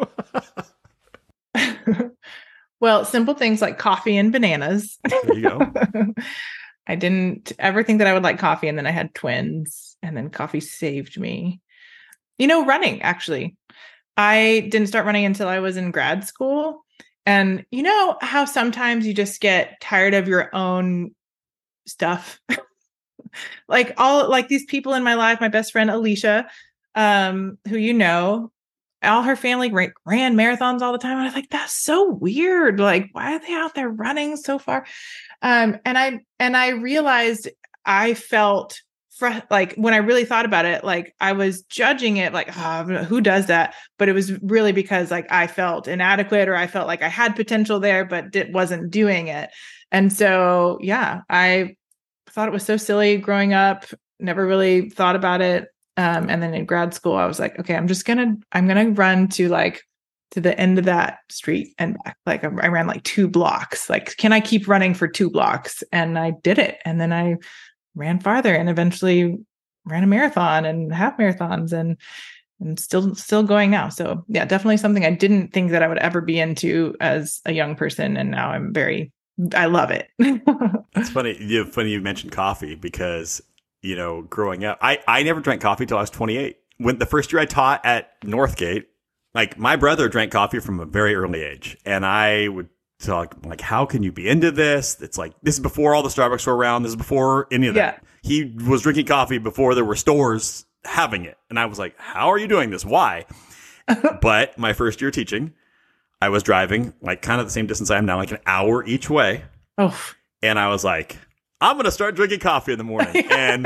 Well, simple things like coffee and bananas. There you go. I didn't ever think that I would like coffee, and then I had twins, and then coffee saved me. You know, running, actually. I didn't start running until I was in grad school. And you know how sometimes you just get tired of your own stuff? Like all, like these people in my life, my best friend, Alicia, um, who, you know, all her family ran, ran marathons all the time. And I was like, that's so weird. Like, why are they out there running so far? Um, and I, and I realized I felt fr- like when I really thought about it, like I was judging it, like, oh, who does that? But it was really because like I felt inadequate, or I felt like I had potential there, but it wasn't doing it. And so, yeah, I thought it was so silly growing up. never really thought about it. Um, and then in grad school, I was like, okay, I'm just gonna, I'm gonna run to like to the end of that street and back. Like I, I ran like two blocks. Like, can I keep running for two blocks? And I did it. And then I ran farther and eventually ran a marathon and half marathons and and still still going now. So yeah, definitely something I didn't think that I would ever be into as a young person. And now I'm very, I love it. It's funny. You funny you mentioned coffee because, you know, growing up, I, I never drank coffee till I was twenty-eight. When the first year I taught at Northgate, like my brother drank coffee from a very early age. And I would talk like, how can you be into this? It's like, this is before all the Starbucks were around. This is before any of that. Yeah. He was drinking coffee before there were stores having it. And I was like, how are you doing this? Why? But my first year teaching, I was driving like kind of the same distance I am now, like an hour each way. Oh. And I was like, I'm going to start drinking coffee in the morning. And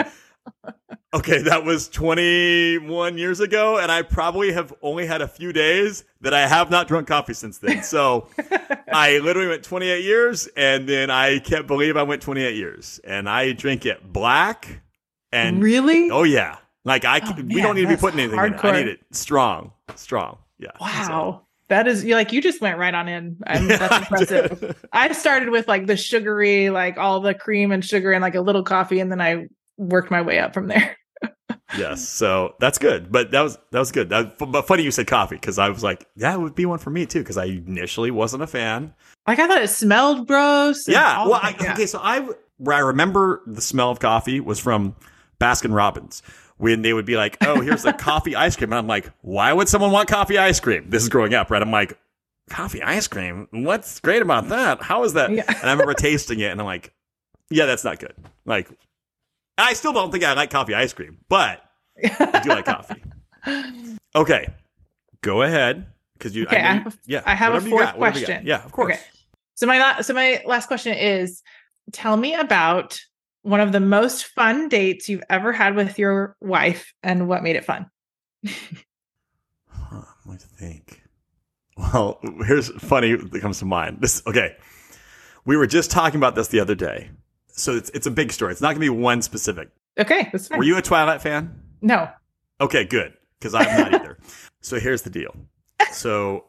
okay, that was twenty-one years ago. And I probably have only had a few days that I have not drunk coffee since then. So I literally went twenty-eight years. And then I can't believe I went twenty-eight years. And I drink it black. And really? Oh, yeah. Like I, oh, we man, don't need to be putting anything hardcore. in it. I need it strong, strong. Yeah. Wow. So. That is, you like, you just went right on in. I mean, that's impressive. I started with like the sugary, like all the cream and sugar and like a little coffee. And then I worked my way up from there. Yes. So that's good. But that was, that was good. That, but funny you said coffee because I was like, that would be one for me too. Because I initially wasn't a fan. Like I thought it smelled gross. Yeah. Well, I, yeah. okay. So I, where I remember the smell of coffee was from Baskin Robbins. When they would be like, oh, here's the coffee ice cream. And I'm like, why would someone want coffee ice cream? This is growing up, right? I'm like, coffee ice cream? What's great about that? How is that? Yeah. And I remember tasting it and I'm like, yeah, that's not good. Like, I still don't think I like coffee ice cream, but I do like coffee. Okay. Go ahead. Because you, okay, I, know, I have, yeah, I have a fourth question. Yeah, of course. Okay. So my, la- so my last question is, tell me about one of the most fun dates you've ever had with your wife and what made it fun. Huh, let me think. Well, here's funny that comes to mind. This okay. We were just talking about this the other day. So it's it's a big story. It's not going to be one specific. Okay, that's fine. Were you a Twilight fan? No. Okay, good. Because I'm not either. So here's the deal. So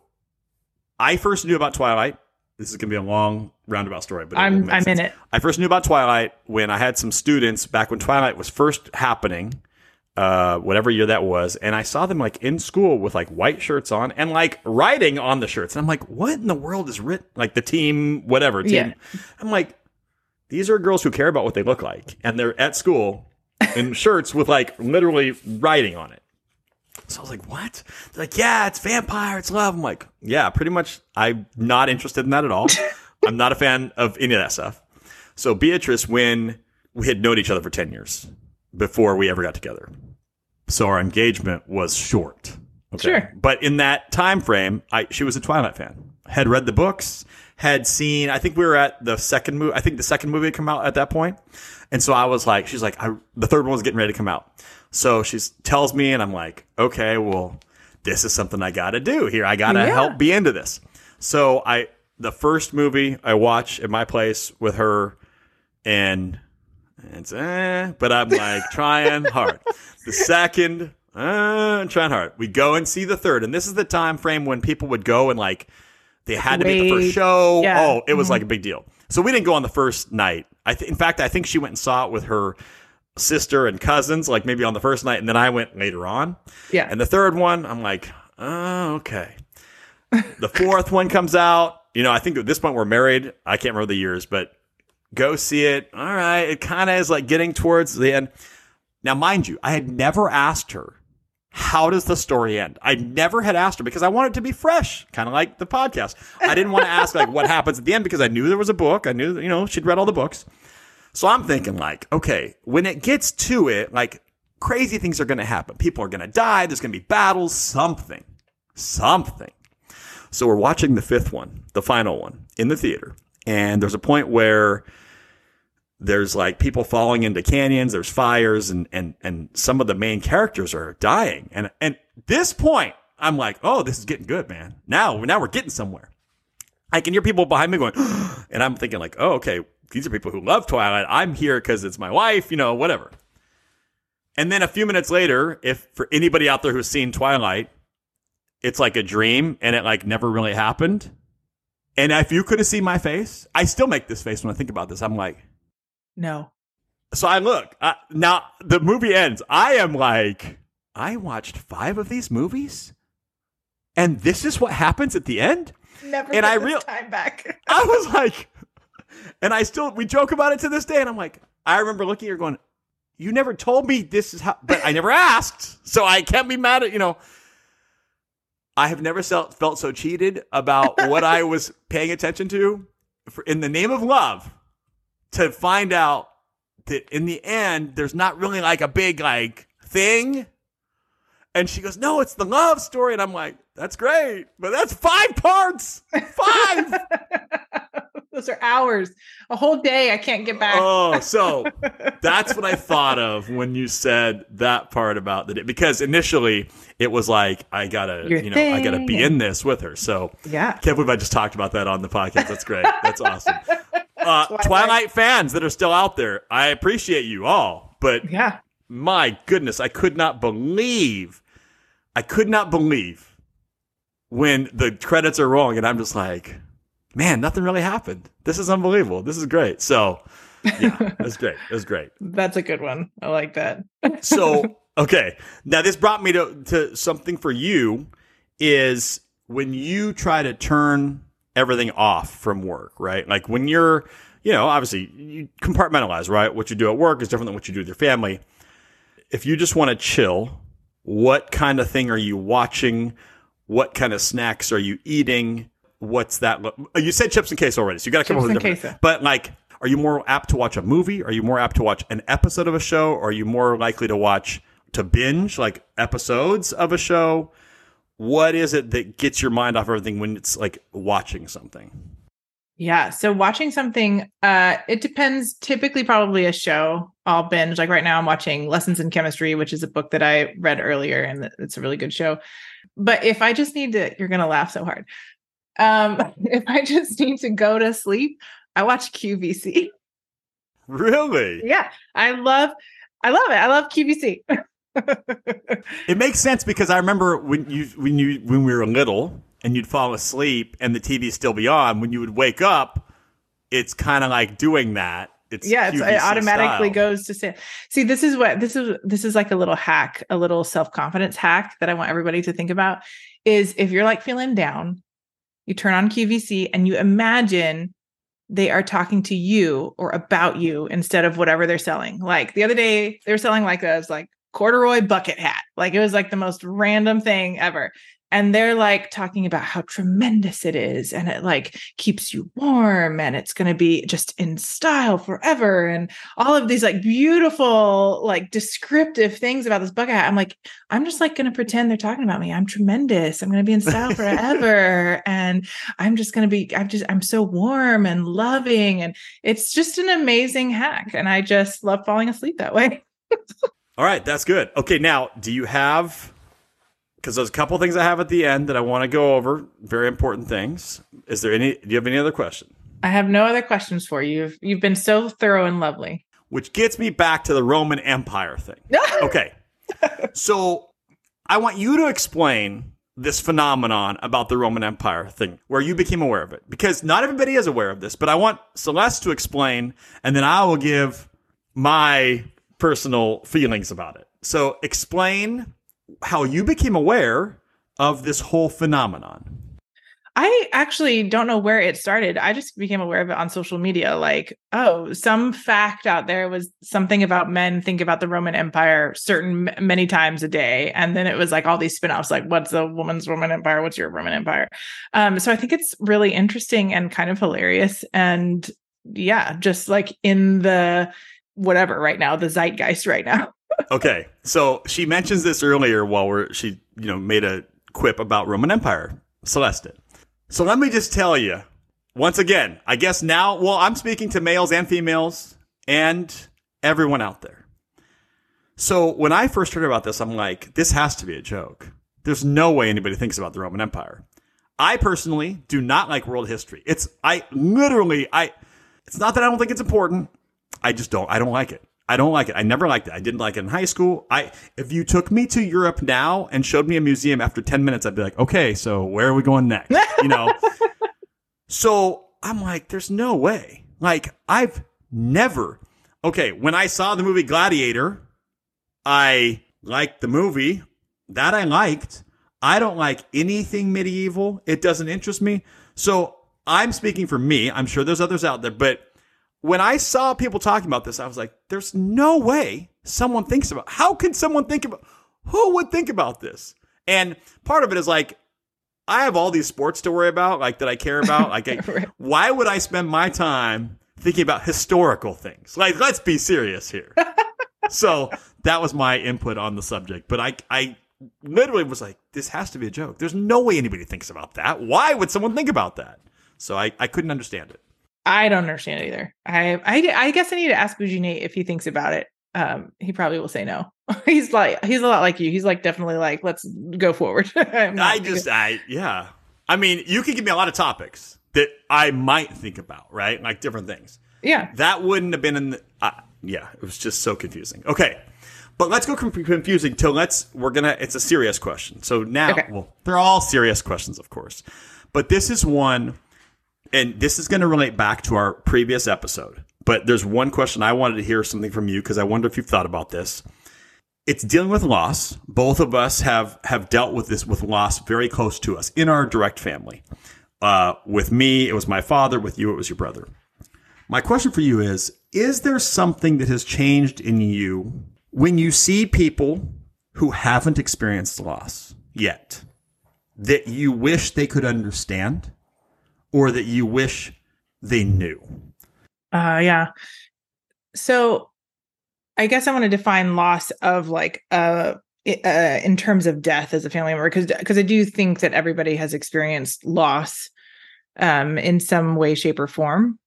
I first knew about Twilight. This is going to be a long roundabout story, but I'm I'm sense. in it. I first knew about Twilight when I had some students back when Twilight was first happening, uh, whatever year that was, and I saw them like in school with like white shirts on and like writing on the shirts. And I'm like, what in the world is written? Like the team, whatever team. Yeah. I'm like, these are girls who care about what they look like, and they're at school in shirts with like literally writing on it. So I was like, what? They're like, yeah, it's vampire, it's love. I'm like, yeah, pretty much. I'm not interested in that at all. I'm not a fan of any of that stuff. So Beatrice, when we had known each other for ten years before we ever got together. So our engagement was short. Okay? Sure. But in that time frame, I, she was a Twilight fan. Had read the books, had seen, I think we were at the second movie. I think the second movie had come out at that point. And so I was like, she's like, I, the third one was getting ready to come out. So she tells me, and I'm like, okay, well, this is something I got to do here. I got to yeah. help be into this. So I, the first movie I watch at my place with her, and it's, eh, but I'm like trying hard. The second, uh, I'm trying hard. We go and see the third. And this is the time frame when people would go and like, they had to Wait. be at the first show. Yeah. Oh, it was mm-hmm. like a big deal. So we didn't go on the first night. I th- in fact, I think she went and saw it with her sister and cousins, like maybe on the first night, and then I went later on. Yeah. And the third one, I'm like, oh, okay. The fourth one comes out. You know, I think at this point we're married. I can't remember the years, but go see it. All right. It kind of is like getting towards the end. Now, mind you, I had never asked her, how does the story end? I never had asked her because I wanted it to be fresh, kind of like the podcast. I didn't want to ask like what happens at the end because I knew there was a book. I knew, that, you know, she'd read all the books. So I'm thinking like, okay, when it gets to it, like crazy things are going to happen. People are going to die. There's going to be battles, something, something. So we're watching the fifth one, the final one in the theater. And there's a point where there's like people falling into canyons. There's fires and, and, and some of the main characters are dying. And, and this point, I'm like, oh, this is getting good, man. Now, now we're getting somewhere. I can hear people behind me going, and I'm thinking like, oh, okay. These are people who love Twilight. I'm here because it's my wife, you know, whatever. And then a few minutes later, if for anybody out there who's seen Twilight, it's like a dream and it like never really happened. And if you could have seen my face, I still make this face when I think about this. I'm like, no. So I look, uh, now the movie ends. I am like, I watched five of these movies and this is what happens at the end? Never and get I this real- time back. I was like, and I still, we joke about it to this day. And I'm like, I remember looking at her going, you never told me this is how, but I never asked. So I can't be mad at, you know, I have never felt, felt so cheated about what I was paying attention to for, in the name of love, to find out that in the end, there's not really like a big like thing. And she goes, no, it's the love story. And I'm like, that's great, but that's five parts. Five. Those are hours, a whole day. I can't get back. Oh, so that's what I thought of when you said that part about the day, because initially it was like, I gotta, Your you know, thing. I gotta be in this with her. So Yeah. can't believe I just talked about that on the podcast. That's great. That's awesome. Uh, Twilight. Twilight fans that are still out there, I appreciate you all, but Yeah. my goodness, I could not believe, I could not believe when the credits are rolling and I'm just like, man, nothing really happened. This is unbelievable. This is great. So, yeah, it was great. It was great. That's a good one. I like that. So, okay. Now, this brought me to, to something for you is when you try to turn everything off from work, right? Like when you're, you know, obviously you compartmentalize, right? What you do at work is different than what you do with your family. If you just want to chill, what kind of thing are you watching? What kind of snacks are you eating? What's that? Lo- you said chips and queso already, so you got to come up Chips with and different. queso. But like, are you more apt to watch a movie? Are you more apt to watch an episode of a show? Or are you more likely to watch to binge like episodes of a show? What is it that gets your mind off everything when it's like watching something? Yeah. So watching something, uh, it depends. Typically, probably a show. I'll binge. Like right now, I'm watching Lessons in Chemistry, which is a book that I read earlier, and it's a really good show. But if I just need to, you're gonna laugh so hard. Um, if I just need to go to sleep, I watch Q V C. Really? Yeah, I love, I love it. I love Q V C. It makes sense because I remember when you when you when we were little and you'd fall asleep and the T V's still be on. When you would wake up, it's kind of like doing that. It's yeah, it's, Q V C it automatically style. goes to say. See, this is what this is. This is like a little hack, a little self confidence hack that I want everybody to think about. Is if you're like feeling down, you turn on Q V C and you imagine they are talking to you or about you instead of whatever they're selling. Like the other day, they were selling like a like corduroy bucket hat. Like it was like the most random thing ever. And they're like talking about how tremendous it is. And it like keeps you warm and it's going to be just in style forever. And all of these like beautiful, like descriptive things about this bucket hat. I'm like, I'm just like going to pretend they're talking about me. I'm tremendous. I'm going to be in style forever. And I'm just going to be, I'm just, I'm so warm and loving. And it's just an amazing hack. And I just love falling asleep that way. All right, that's good. Okay, now, do you have, because there's a couple things I have at the end that I want to go over, very important things. Is there any, do you have any other question? I have no other questions for you. You've, you've been so thorough and lovely. Which gets me back to the Roman Empire thing. Okay, so I want you to explain this phenomenon about the Roman Empire thing, where you became aware of it. Because not everybody is aware of this, but I want Celeste to explain, and then I will give my personal feelings about it. So explain how you became aware of this whole phenomenon. I actually don't know where it started. I just became aware of it on social media. Like, oh, some fact out there was something about men think about the Roman Empire certain m- many times a day. And then it was like all these spin-offs, like what's a woman's Roman Empire? What's your Roman Empire? Um, so I think it's really interesting and kind of hilarious. And yeah, just like in the whatever right now, the zeitgeist right now. Okay, so she mentions this earlier while we're she you know made a quip about Roman Empire, Celeste did. So let me just tell you once again. I guess now, well, I'm speaking to males and females and everyone out there. So when I first heard about this, I'm like, this has to be a joke. There's no way anybody thinks about the Roman Empire. I personally do not like world history. It's I literally I. It's not that I don't think it's important. I just don't. I don't like it. I don't like it. I never liked it. I didn't like it in high school. I if you took me to Europe now and showed me a museum after ten minutes, I'd be like, okay, so where are we going next? You know? So I'm like, there's no way. Like, I've never. Okay, when I saw the movie Gladiator, I liked the movie. That I liked. I don't like anything medieval. It doesn't interest me. So I'm speaking for me. I'm sure there's others out there. But when I saw people talking about this, I was like, there's no way someone thinks about, how can someone think about, who would think about this? And part of it is like, I have all these sports to worry about, like that I care about. Like, I, right. Why would I spend my time thinking about historical things? Like, let's be serious here. So that was my input on the subject. But I, I literally was like, this has to be a joke. There's no way anybody thinks about that. Why would someone think about that? So I, I couldn't understand it. I don't understand it either. I, I, I guess I need to ask Bougie Nate if he thinks about it. Um, he probably will say no. he's like, he's a lot like you. He's like, definitely like, let's go forward. I just, gonna... I, yeah. I mean, you can give me a lot of topics that I might think about, right? Like different things. Yeah. That wouldn't have been in the, uh, yeah, it was just so confusing. Okay. But let's go from confusing to let's, we're going to, it's a serious question. So now, okay. Well, they're all serious questions, of course. But this is one, and this is going to relate back to our previous episode. But there's one question I wanted to hear something from you because I wonder if you've thought about this. It's dealing with loss. Both of us have, have dealt with this with loss very close to us in our direct family. Uh, with me, it was my father. With you, it was your brother. My question for you is, is there something that has changed in you when you see people who haven't experienced loss yet that you wish they could understand or that you wish they knew? Uh, yeah. So I guess I want to define loss of like, uh, uh, in terms of death as a family member, because because I do think that everybody has experienced loss um, in some way, shape, or form.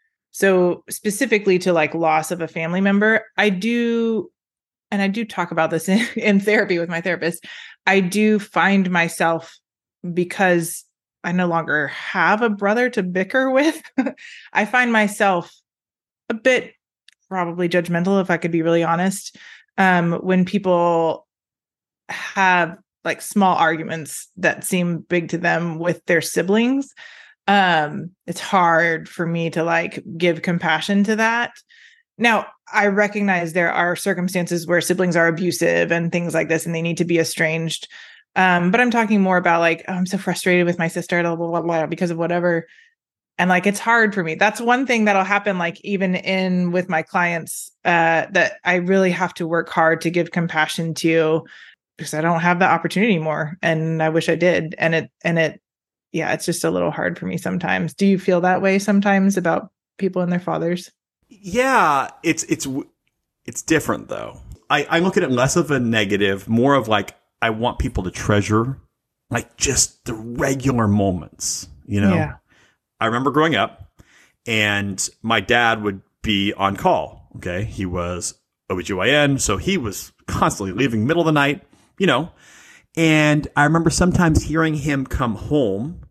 So specifically to like loss of a family member, I do, and I do talk about this in, in therapy with my therapist. I do find myself, because I no longer have a brother to bicker with, I find myself a bit probably judgmental, if I could be really honest, um, when people have like small arguments that seem big to them with their siblings. Um, it's hard for me to like give compassion to that. Now, I recognize there are circumstances where siblings are abusive and things like this, and they need to be estranged. Um, but I'm talking more about like, oh, I'm so frustrated with my sister blah, blah, blah, blah, because of whatever. And like, it's hard for me. That's one thing that'll happen, like even in with my clients, uh, that I really have to work hard to give compassion to, because I don't have that opportunity anymore. And I wish I did. And it, and it, yeah, it's just a little hard for me sometimes. Do you feel that way sometimes about people and their fathers? Yeah, it's, it's, it's different though. I, I look at it less of a negative, more of like, I want people to treasure like just the regular moments, you know? Yeah. I remember growing up and my dad would be on call. Okay. He was O B G Y N. So he was constantly leaving middle of the night, you know, and I remember sometimes hearing him come home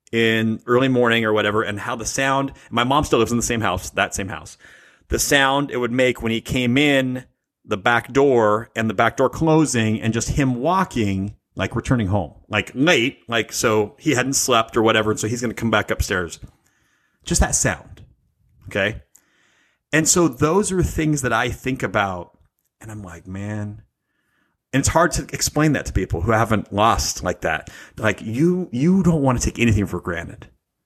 in early morning or whatever, and how the sound, my mom still lives in the same house, that same house, the sound it would make when he came in the back door and the back door closing and just him walking, like returning home, like late, like, so he hadn't slept or whatever. And so he's going to come back upstairs. Just that sound. Okay. And so those are things that I think about and I'm like, man, and it's hard to explain that to people who haven't lost like that. Like you, you don't want to take anything for granted.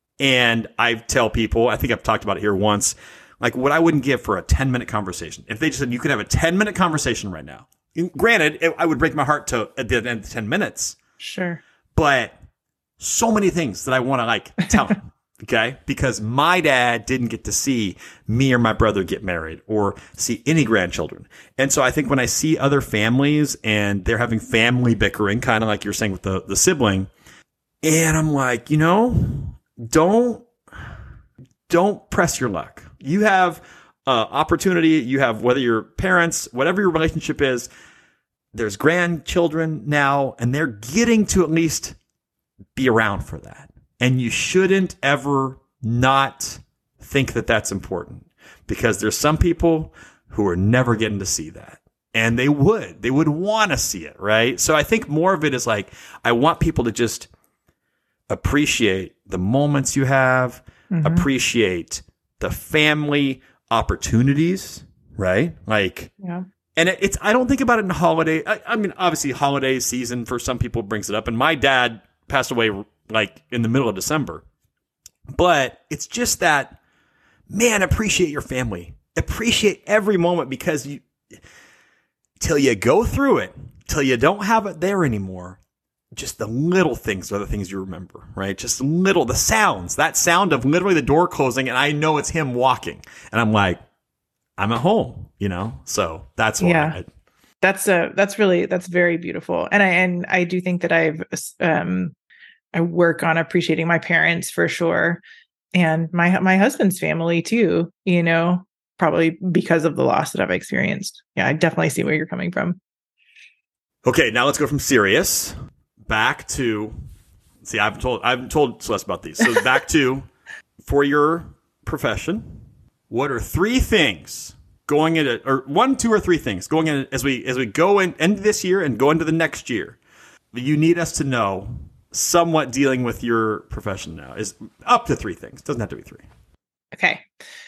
And I tell people, I think I've talked about it here once, like what I wouldn't give for a ten minute conversation. If they just said, you could have a ten minute conversation right now. Granted, it, I would break my heart to at the end of ten minutes. Sure. But so many things that I want to like tell him. Okay. Because my dad didn't get to see me or my brother get married or see any grandchildren. And so I think when I see other families and they're having family bickering, kind of like you're saying with the, the sibling, and I'm like, you know, don't, don't press your luck. You have uh, opportunity. You have, whether your parents, whatever your relationship is, there's grandchildren now, and they're getting to at least be around for that. And you shouldn't ever not think that that's important, because there's some people who are never getting to see that. And they would. They would want to see it, right? So I think more of it is like, I want people to just appreciate the moments you have, mm-hmm. appreciate the family opportunities, right? Like, yeah. And it, it's, I don't think about it in holiday. I, I mean, obviously holiday season for some people brings it up. And my dad passed away like in the middle of December. But it's just that, man, appreciate your family. Appreciate every moment, because you, till you go through it, till you don't have it there anymore, just the little things are the things you remember, right? Just little, the sounds, that sound of literally the door closing, and I know it's him walking. And I'm like, I'm at home, you know? So that's why. Yeah. I, that's a, that's really, that's very beautiful. And I, and I do think that I've, um, I work on appreciating my parents for sure. And my, my husband's family too, you know, probably because of the loss that I've experienced. Yeah, I definitely see where you're coming from. Okay, now let's go from serious back to, see, I've told, I've told Celeste about these. So back to, for your profession, what are three things going into, or one, two, or three things going in as we, as we go in end this year and go into the next year that you need us to know somewhat dealing with your profession now? Is up to three things. Doesn't have to be three. Okay.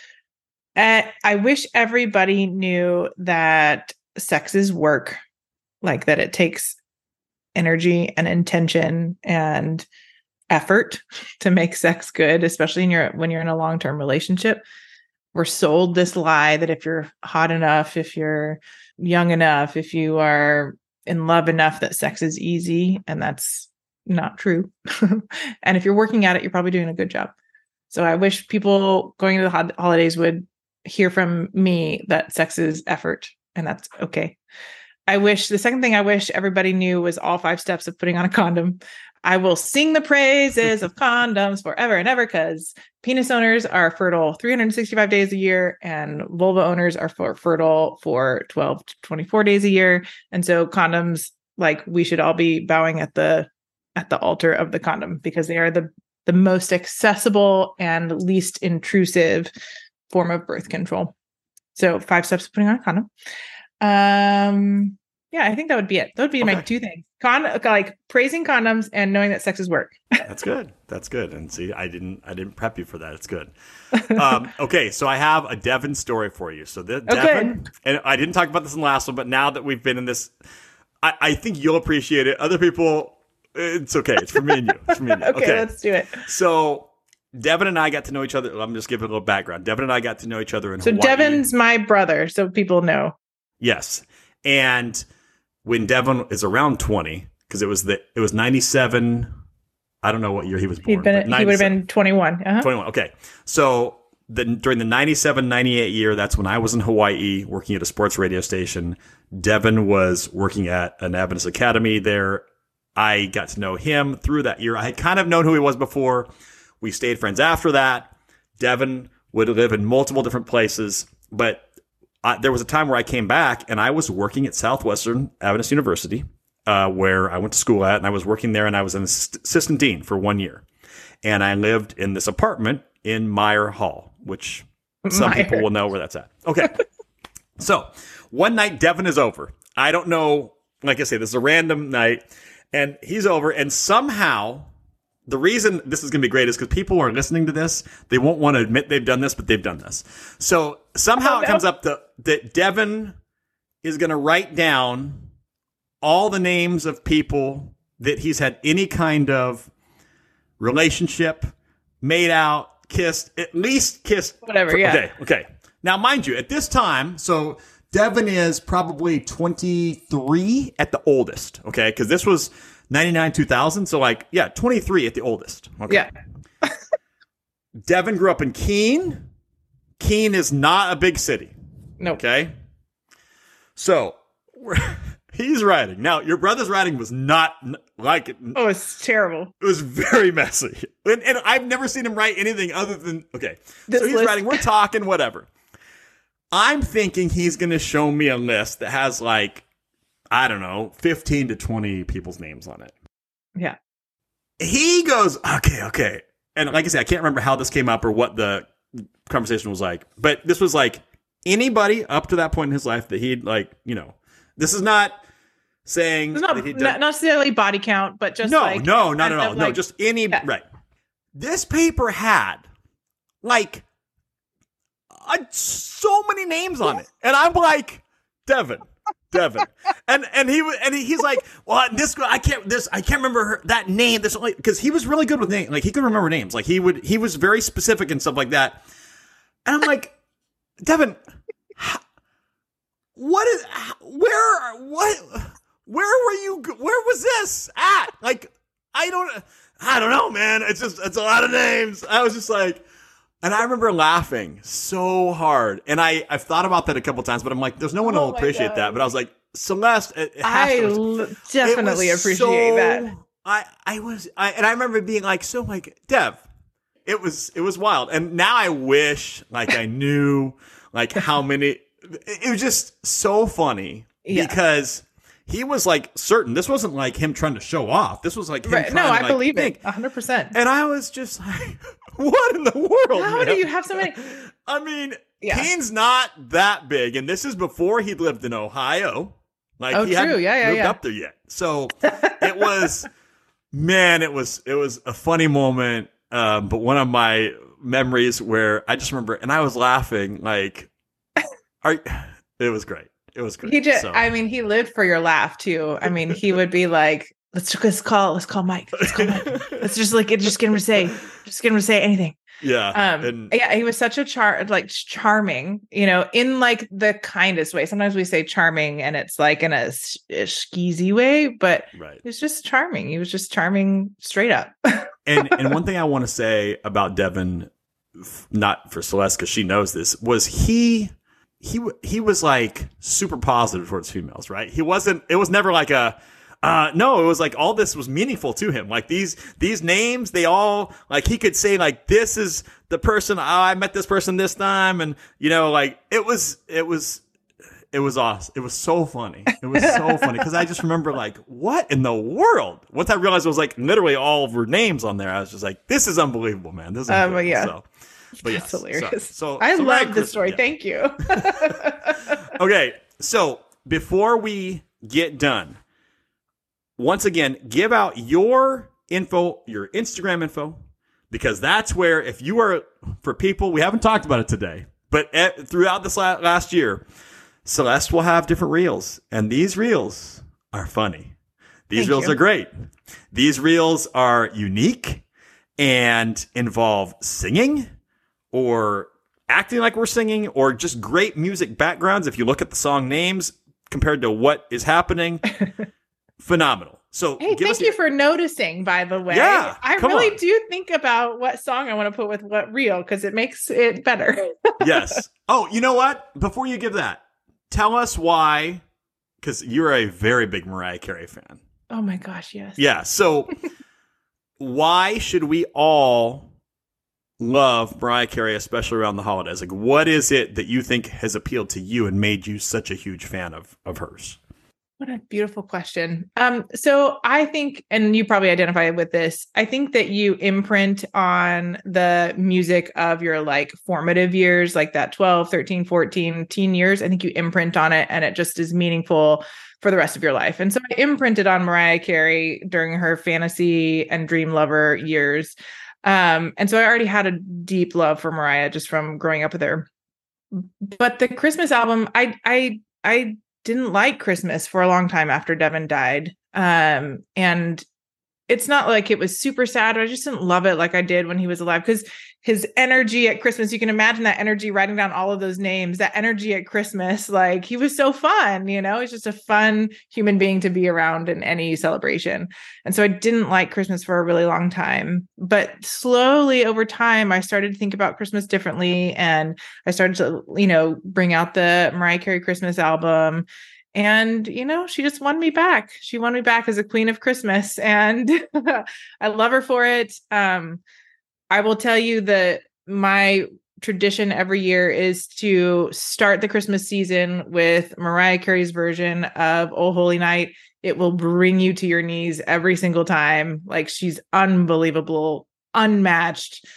Uh, I wish everybody knew that sex is work, like that it takes energy and intention and effort to make sex good, especially in your, when you're in a long-term relationship. We're sold this lie that if you're hot enough, if you're young enough, if you are in love enough, that sex is easy. And that's not true. And if you're working at it, you're probably doing a good job. So I wish people going into the ho- holidays would hear from me that sex is effort, and that's okay. I wish, the second thing I wish everybody knew was all five steps of putting on a condom. I will sing the praises of condoms forever and ever, because penis owners are fertile three hundred sixty-five days a year, and vulva owners are for fertile for twelve to twenty-four days a year. And so condoms, like, we should all be bowing at the at the altar of the condom, because they are the the most accessible and least intrusive form of birth control. So five steps of putting on a condom. Um, yeah, I think that would be it. That would be okay. My two things. Con like praising condoms and knowing that sex is work. That's good. That's good. And see, I didn't I didn't prep you for that. It's good. Um, okay, so I have a Devin story for you. So the, Devin, okay. And I didn't talk about this in the last one, but now that we've been in this, I, I think you'll appreciate it. Other people, it's okay. It's for me and you. It's for me and you. okay, okay, let's do it. So Devin and I got to know each other. I'm just giving a little background. Devin and I got to know each other in so Hawaii. So Devin's my brother, so people know. Yes. And when Devin is around twenty, because it was the it was ninety-seven, I don't know what year he was born. He'd been, he would have been twenty-one. Uh-huh. twenty-one, okay. So the, during the ninety-seven ninety-eight year, that's when I was in Hawaii working at a sports radio station. Devin was working at an Adventist academy there. I got to know him through that year. I had kind of known who he was before. We stayed friends after that. Devin would live in multiple different places, but I, there was a time where I came back and I was working at Southwestern Adventist University, uh, where I went to school at, and I was working there, and I was an assistant dean for one year. And I lived in this apartment in Meyer Hall, which some Meyer. people will know where that's at. Okay. So one night, Devin is over. I don't know. Like I say, this is a random night, and he's over, and somehow the reason this is going to be great is because people are listening to this. They won't want to admit they've done this, but they've done this. So somehow oh, no. It comes up to, that Devin is going to write down all the names of people that he's had any kind of relationship, made out, kissed, at least kissed. Whatever, for, yeah. Okay, okay. Now, mind you, at this time, so Devin is probably twenty-three at the oldest, okay? Because this was ninety-nine, two thousand. So like, yeah, twenty-three at the oldest. Okay. Yeah. Devin grew up in Keene. Keene is not a big city. No. Nope. Okay. So we're, he's writing. Now, your brother's writing was not like it. Oh, it's terrible. It was very messy. And, and I've never seen him write anything other than, okay. This so he's list. writing, we're talking, whatever. I'm thinking he's going to show me a list that has like, I don't know, fifteen to twenty people's names on it. Yeah. He goes, okay, okay. And like I said, I can't remember how this came up or what the conversation was like. But this was like anybody up to that point in his life that he'd like, you know, this is not saying It's not, that he'd not done, necessarily body count, but just no, like no, not at all. like, no, just any, yeah. right. This paper had like uh, so many names on it. And I'm like, Devin, Devin. And and he and he, he's like, well, this I can't this I can't remember her, that name. This because he was really good with names. Like he could remember names. Like he would he was very specific and stuff like that. And I'm like, Devin, how, what is where what where were you where was this at? Like I don't I don't know, man. It's just it's a lot of names. I was just like, and I remember laughing so hard. And I, I've thought about that a couple times, but I'm like, there's no one Oh who'll my appreciate God. that. But I was like, Celeste, it, it has I to, l- it definitely was appreciate so- that. I, I was, I, and I remember being like, so like, Dev, it was, it was wild. And now I wish like I knew like how many, it, it was just so funny Yeah. because he was like certain. This wasn't like him trying to show off. This was like him Right. trying No, to, I like, believe think. it. one hundred percent. And I was just like, what in the world? How man? do you have so many? I mean, Yeah. Kane's not that big, and this is before he lived in Ohio. Like Oh, he true. hadn't Yeah, yeah, moved yeah. up there yet. So it was, man, it was it was a funny moment. Um, but one of my memories where I just remember, and I was laughing, like, are, it was great. It was great. He just, So- I mean, he lived for your laugh too. I mean, he would be like, let's let's call, let's call Mike. Let's call Mike. Let's just like, just get him to say, just get him to say anything. yeah, Um, and yeah, he was such a char, like charming, you know, in like the kindest way. Sometimes we say charming and it's like in a, s- a skeezy way, but right. he was just charming. He was just charming straight up. And and one thing I want to say about Devin, f- not for Celeste because she knows this, was he he w- he was like super positive towards females, right? He wasn't. It was never like a. Uh, no, it was like all this was meaningful to him. Like these these names, they all like he could say like this is the person. Oh, I met this person this time, and you know, like it was it was. It was awesome. It was so funny. It was so funny because I just remember like, what in the world? Once I realized it was like literally all of her names on there, I was just like, this is unbelievable, man. This is Um, unbelievable. yeah. So, but yeah, That's hilarious. So, so I so love Merry this story. Christmas. Yeah. Thank you. Okay, so before we get done, once again, give out your info, your Instagram info, because that's where if you are for people, we haven't talked about it today, but e- throughout this la- last year. Celeste will have different reels, and these reels are funny. These Thank reels you. are great. These reels are unique and involve singing or acting like we're singing or just great music backgrounds. If you look at the song names compared to what is happening, phenomenal. So Hey, give us thank you for noticing, by the way. Yeah, I come really on. do think about what song I want to put with what reel because it makes it better. Yes. Oh, you know what? Before you give that, tell us why, because you're a very big Mariah Carey fan. Oh my gosh, yes. Yeah. So why should we all love Mariah Carey, especially around the holidays? Like, what is it that you think has appealed to you and made you such a huge fan of, of hers? What a beautiful question. Um, so I think, and you probably identify with this, I think that you imprint on the music of your like formative years, like that twelve, thirteen, fourteen teen years. I think you imprint on it and it just is meaningful for the rest of your life. And so I imprinted on Mariah Carey during her fantasy and dream lover years. Um, and so I already had a deep love for Mariah just from growing up with her. But the Christmas album, I, I, I, didn't like Christmas for a long time after Devin died. Um, and it's not like it was super sad. I just didn't love it like I did when he was alive because his energy at Christmas, you can imagine that energy writing down all of those names, that energy at Christmas, like he was so fun, you know, he's just a fun human being to be around in any celebration. And so I didn't like Christmas for a really long time, but slowly over time, I started to think about Christmas differently. And I started to, you know, bring out the Mariah Carey Christmas album. And, you know, she just won me back. She won me back as a queen of Christmas. And I love her for it. Um, I will tell you that my tradition every year is to start the Christmas season with Mariah Carey's version of Oh Holy Night. It will bring you to your knees every single time. Like she's unbelievable, unmatched.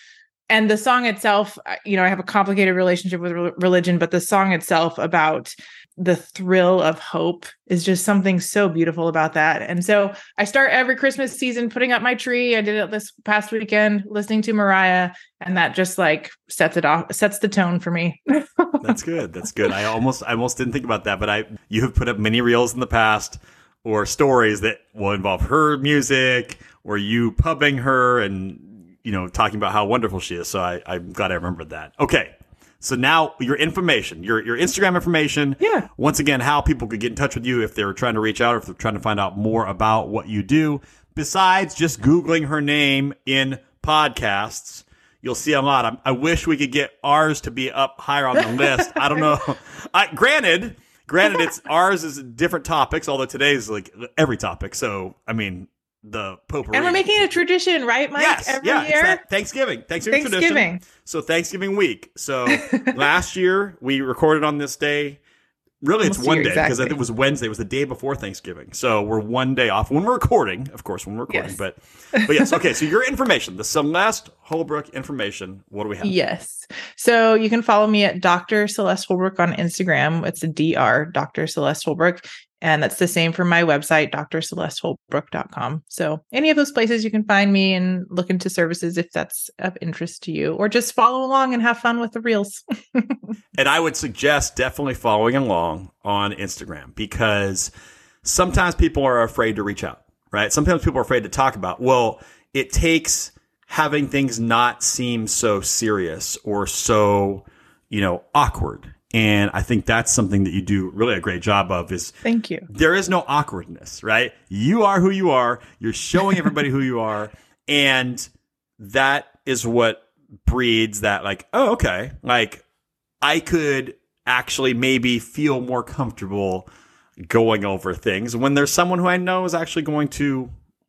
and the song itself, you know, I have a complicated relationship with re- religion, but the song itself about the thrill of hope is just something so beautiful about that. And so I start every Christmas season putting up my tree. I did it this past weekend, listening to Mariah, and that just like sets it off, sets the tone for me. That's good. That's good. I almost, I almost didn't think about that, but I, you have put up many reels in the past or stories that will involve her music or you pubbing her and, you know, talking about how wonderful she is. So I, I'm glad I remembered that. Okay. So now your information, your your Instagram information. Yeah. Once again, how people could get in touch with you if they're trying to reach out or if they're trying to find out more about what you do. Besides just Googling her name in podcasts, you'll see a lot. I, I wish we could get ours to be up higher on the list. I don't know. I, granted, granted, it's ours is different topics, although today's like every topic. So, I mean, the potpourri. And we're making it a tradition, right, Mike? Yes, every yeah, year. It's that Thanksgiving. Thanksgiving, Thanksgiving. tradition. So Thanksgiving week. So last year we recorded on this day. Really, Almost it's one year, day because exactly. I think it was Wednesday. It was the day before Thanksgiving. So we're one day off when we're recording. Of course, when we're recording. Yes. But but yes. Okay. So your information, the Celeste Holbrook information. What do we have? Yes. So you can follow me at Doctor Celeste Holbrook on Instagram. It's a D R, Doctor Celeste Holbrook. And that's the same for my website, D R celeste holbrook dot com. So any of those places you can find me and look into services if that's of interest to you, or just follow along and have fun with the reels. And I would suggest definitely following along on Instagram because sometimes people are afraid to reach out, right? Sometimes people are afraid to talk about, well, it takes having things not seem so serious or so, you know, awkward. And I think that's something that you do really a great job of is Thank you. There is no awkwardness, right? You are who you are. You're showing everybody who you are. And that is what breeds that like, oh, okay. Like I could actually maybe feel more comfortable going over things when there's someone who I know is actually going to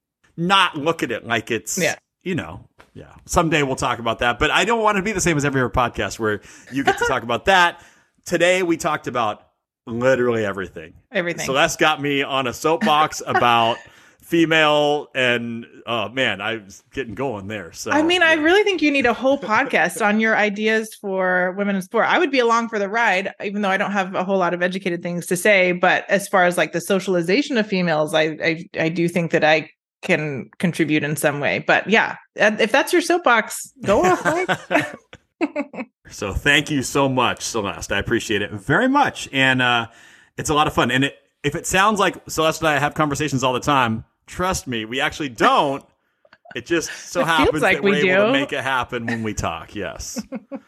not look at it like it's, yeah. you know, yeah. Someday we'll talk about that. But I don't want to be the same as every other podcast where you get to talk about that. Today, we talked about literally everything. Everything. So that's got me on a soapbox about female and, oh, man, I was getting going there. So I mean, yeah. I really think you need a whole podcast on your ideas for women in sport. I would be along for the ride, even though I don't have a whole lot of educated things to say. But as far as like the socialization of females, I I, I do think that I can contribute in some way. But yeah, if that's your soapbox, go off, Mike. So thank you so much, Celeste. I appreciate it very much. And uh, it's a lot of fun. And it, if it sounds like Celeste and I have conversations all the time, trust me, we actually don't. It just so It happens feels like that we're we able do. to make it happen when we talk. Yes.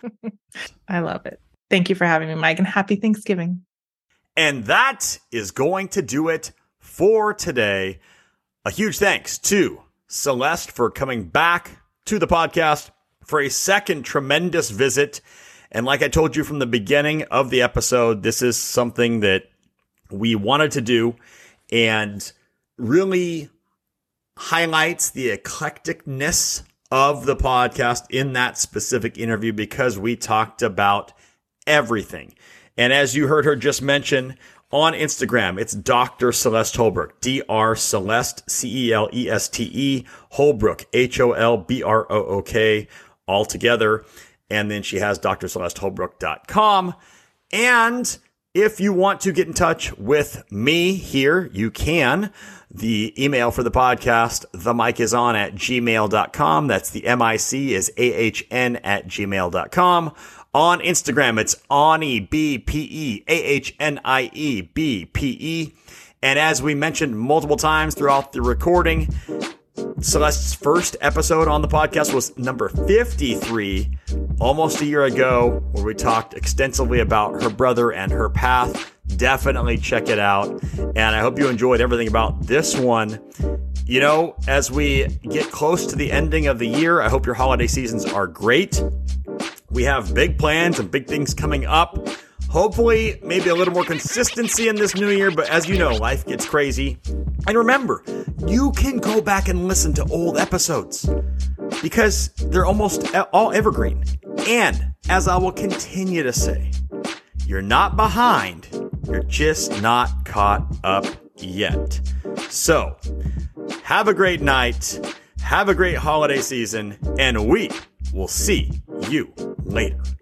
I love it. Thank you for having me, Mike, and happy Thanksgiving. And that is going to do it for today. A huge thanks to Celeste for coming back to the podcast for a second tremendous visit. And like I told you from the beginning of the episode, this is something that we wanted to do and really highlights the eclecticness of the podcast in that specific interview because we talked about everything. And as you heard her just mention on Instagram, it's Doctor Celeste Holbrook, D R Celeste, C E L E S T E, Holbrook, H O L B R O O K, all together. And then she has D R celeste holbrook dot com. And if you want to get in touch with me here, you can. The email for the podcast, the mic is on at gmail dot com. That's the M I C is A H N at gmail dot com. On Instagram, it's Ani, B P E, A H N I E, B P E. And as we mentioned multiple times throughout the recording, Celeste's first episode on the podcast was number fifty-three, almost a year ago, where we talked extensively about her brother and her path. Definitely check it out. And I hope you enjoyed everything about this one. You know, as we get close to the ending of the year, I hope your holiday seasons are great. We have big plans and big things coming up. Hopefully, maybe a little more consistency in this new year, but as you know, life gets crazy. And remember, you can go back and listen to old episodes because they're almost all evergreen. And as I will continue to say, you're not behind, you're just not caught up yet. So, have a great night, have a great holiday season, and we will see you later.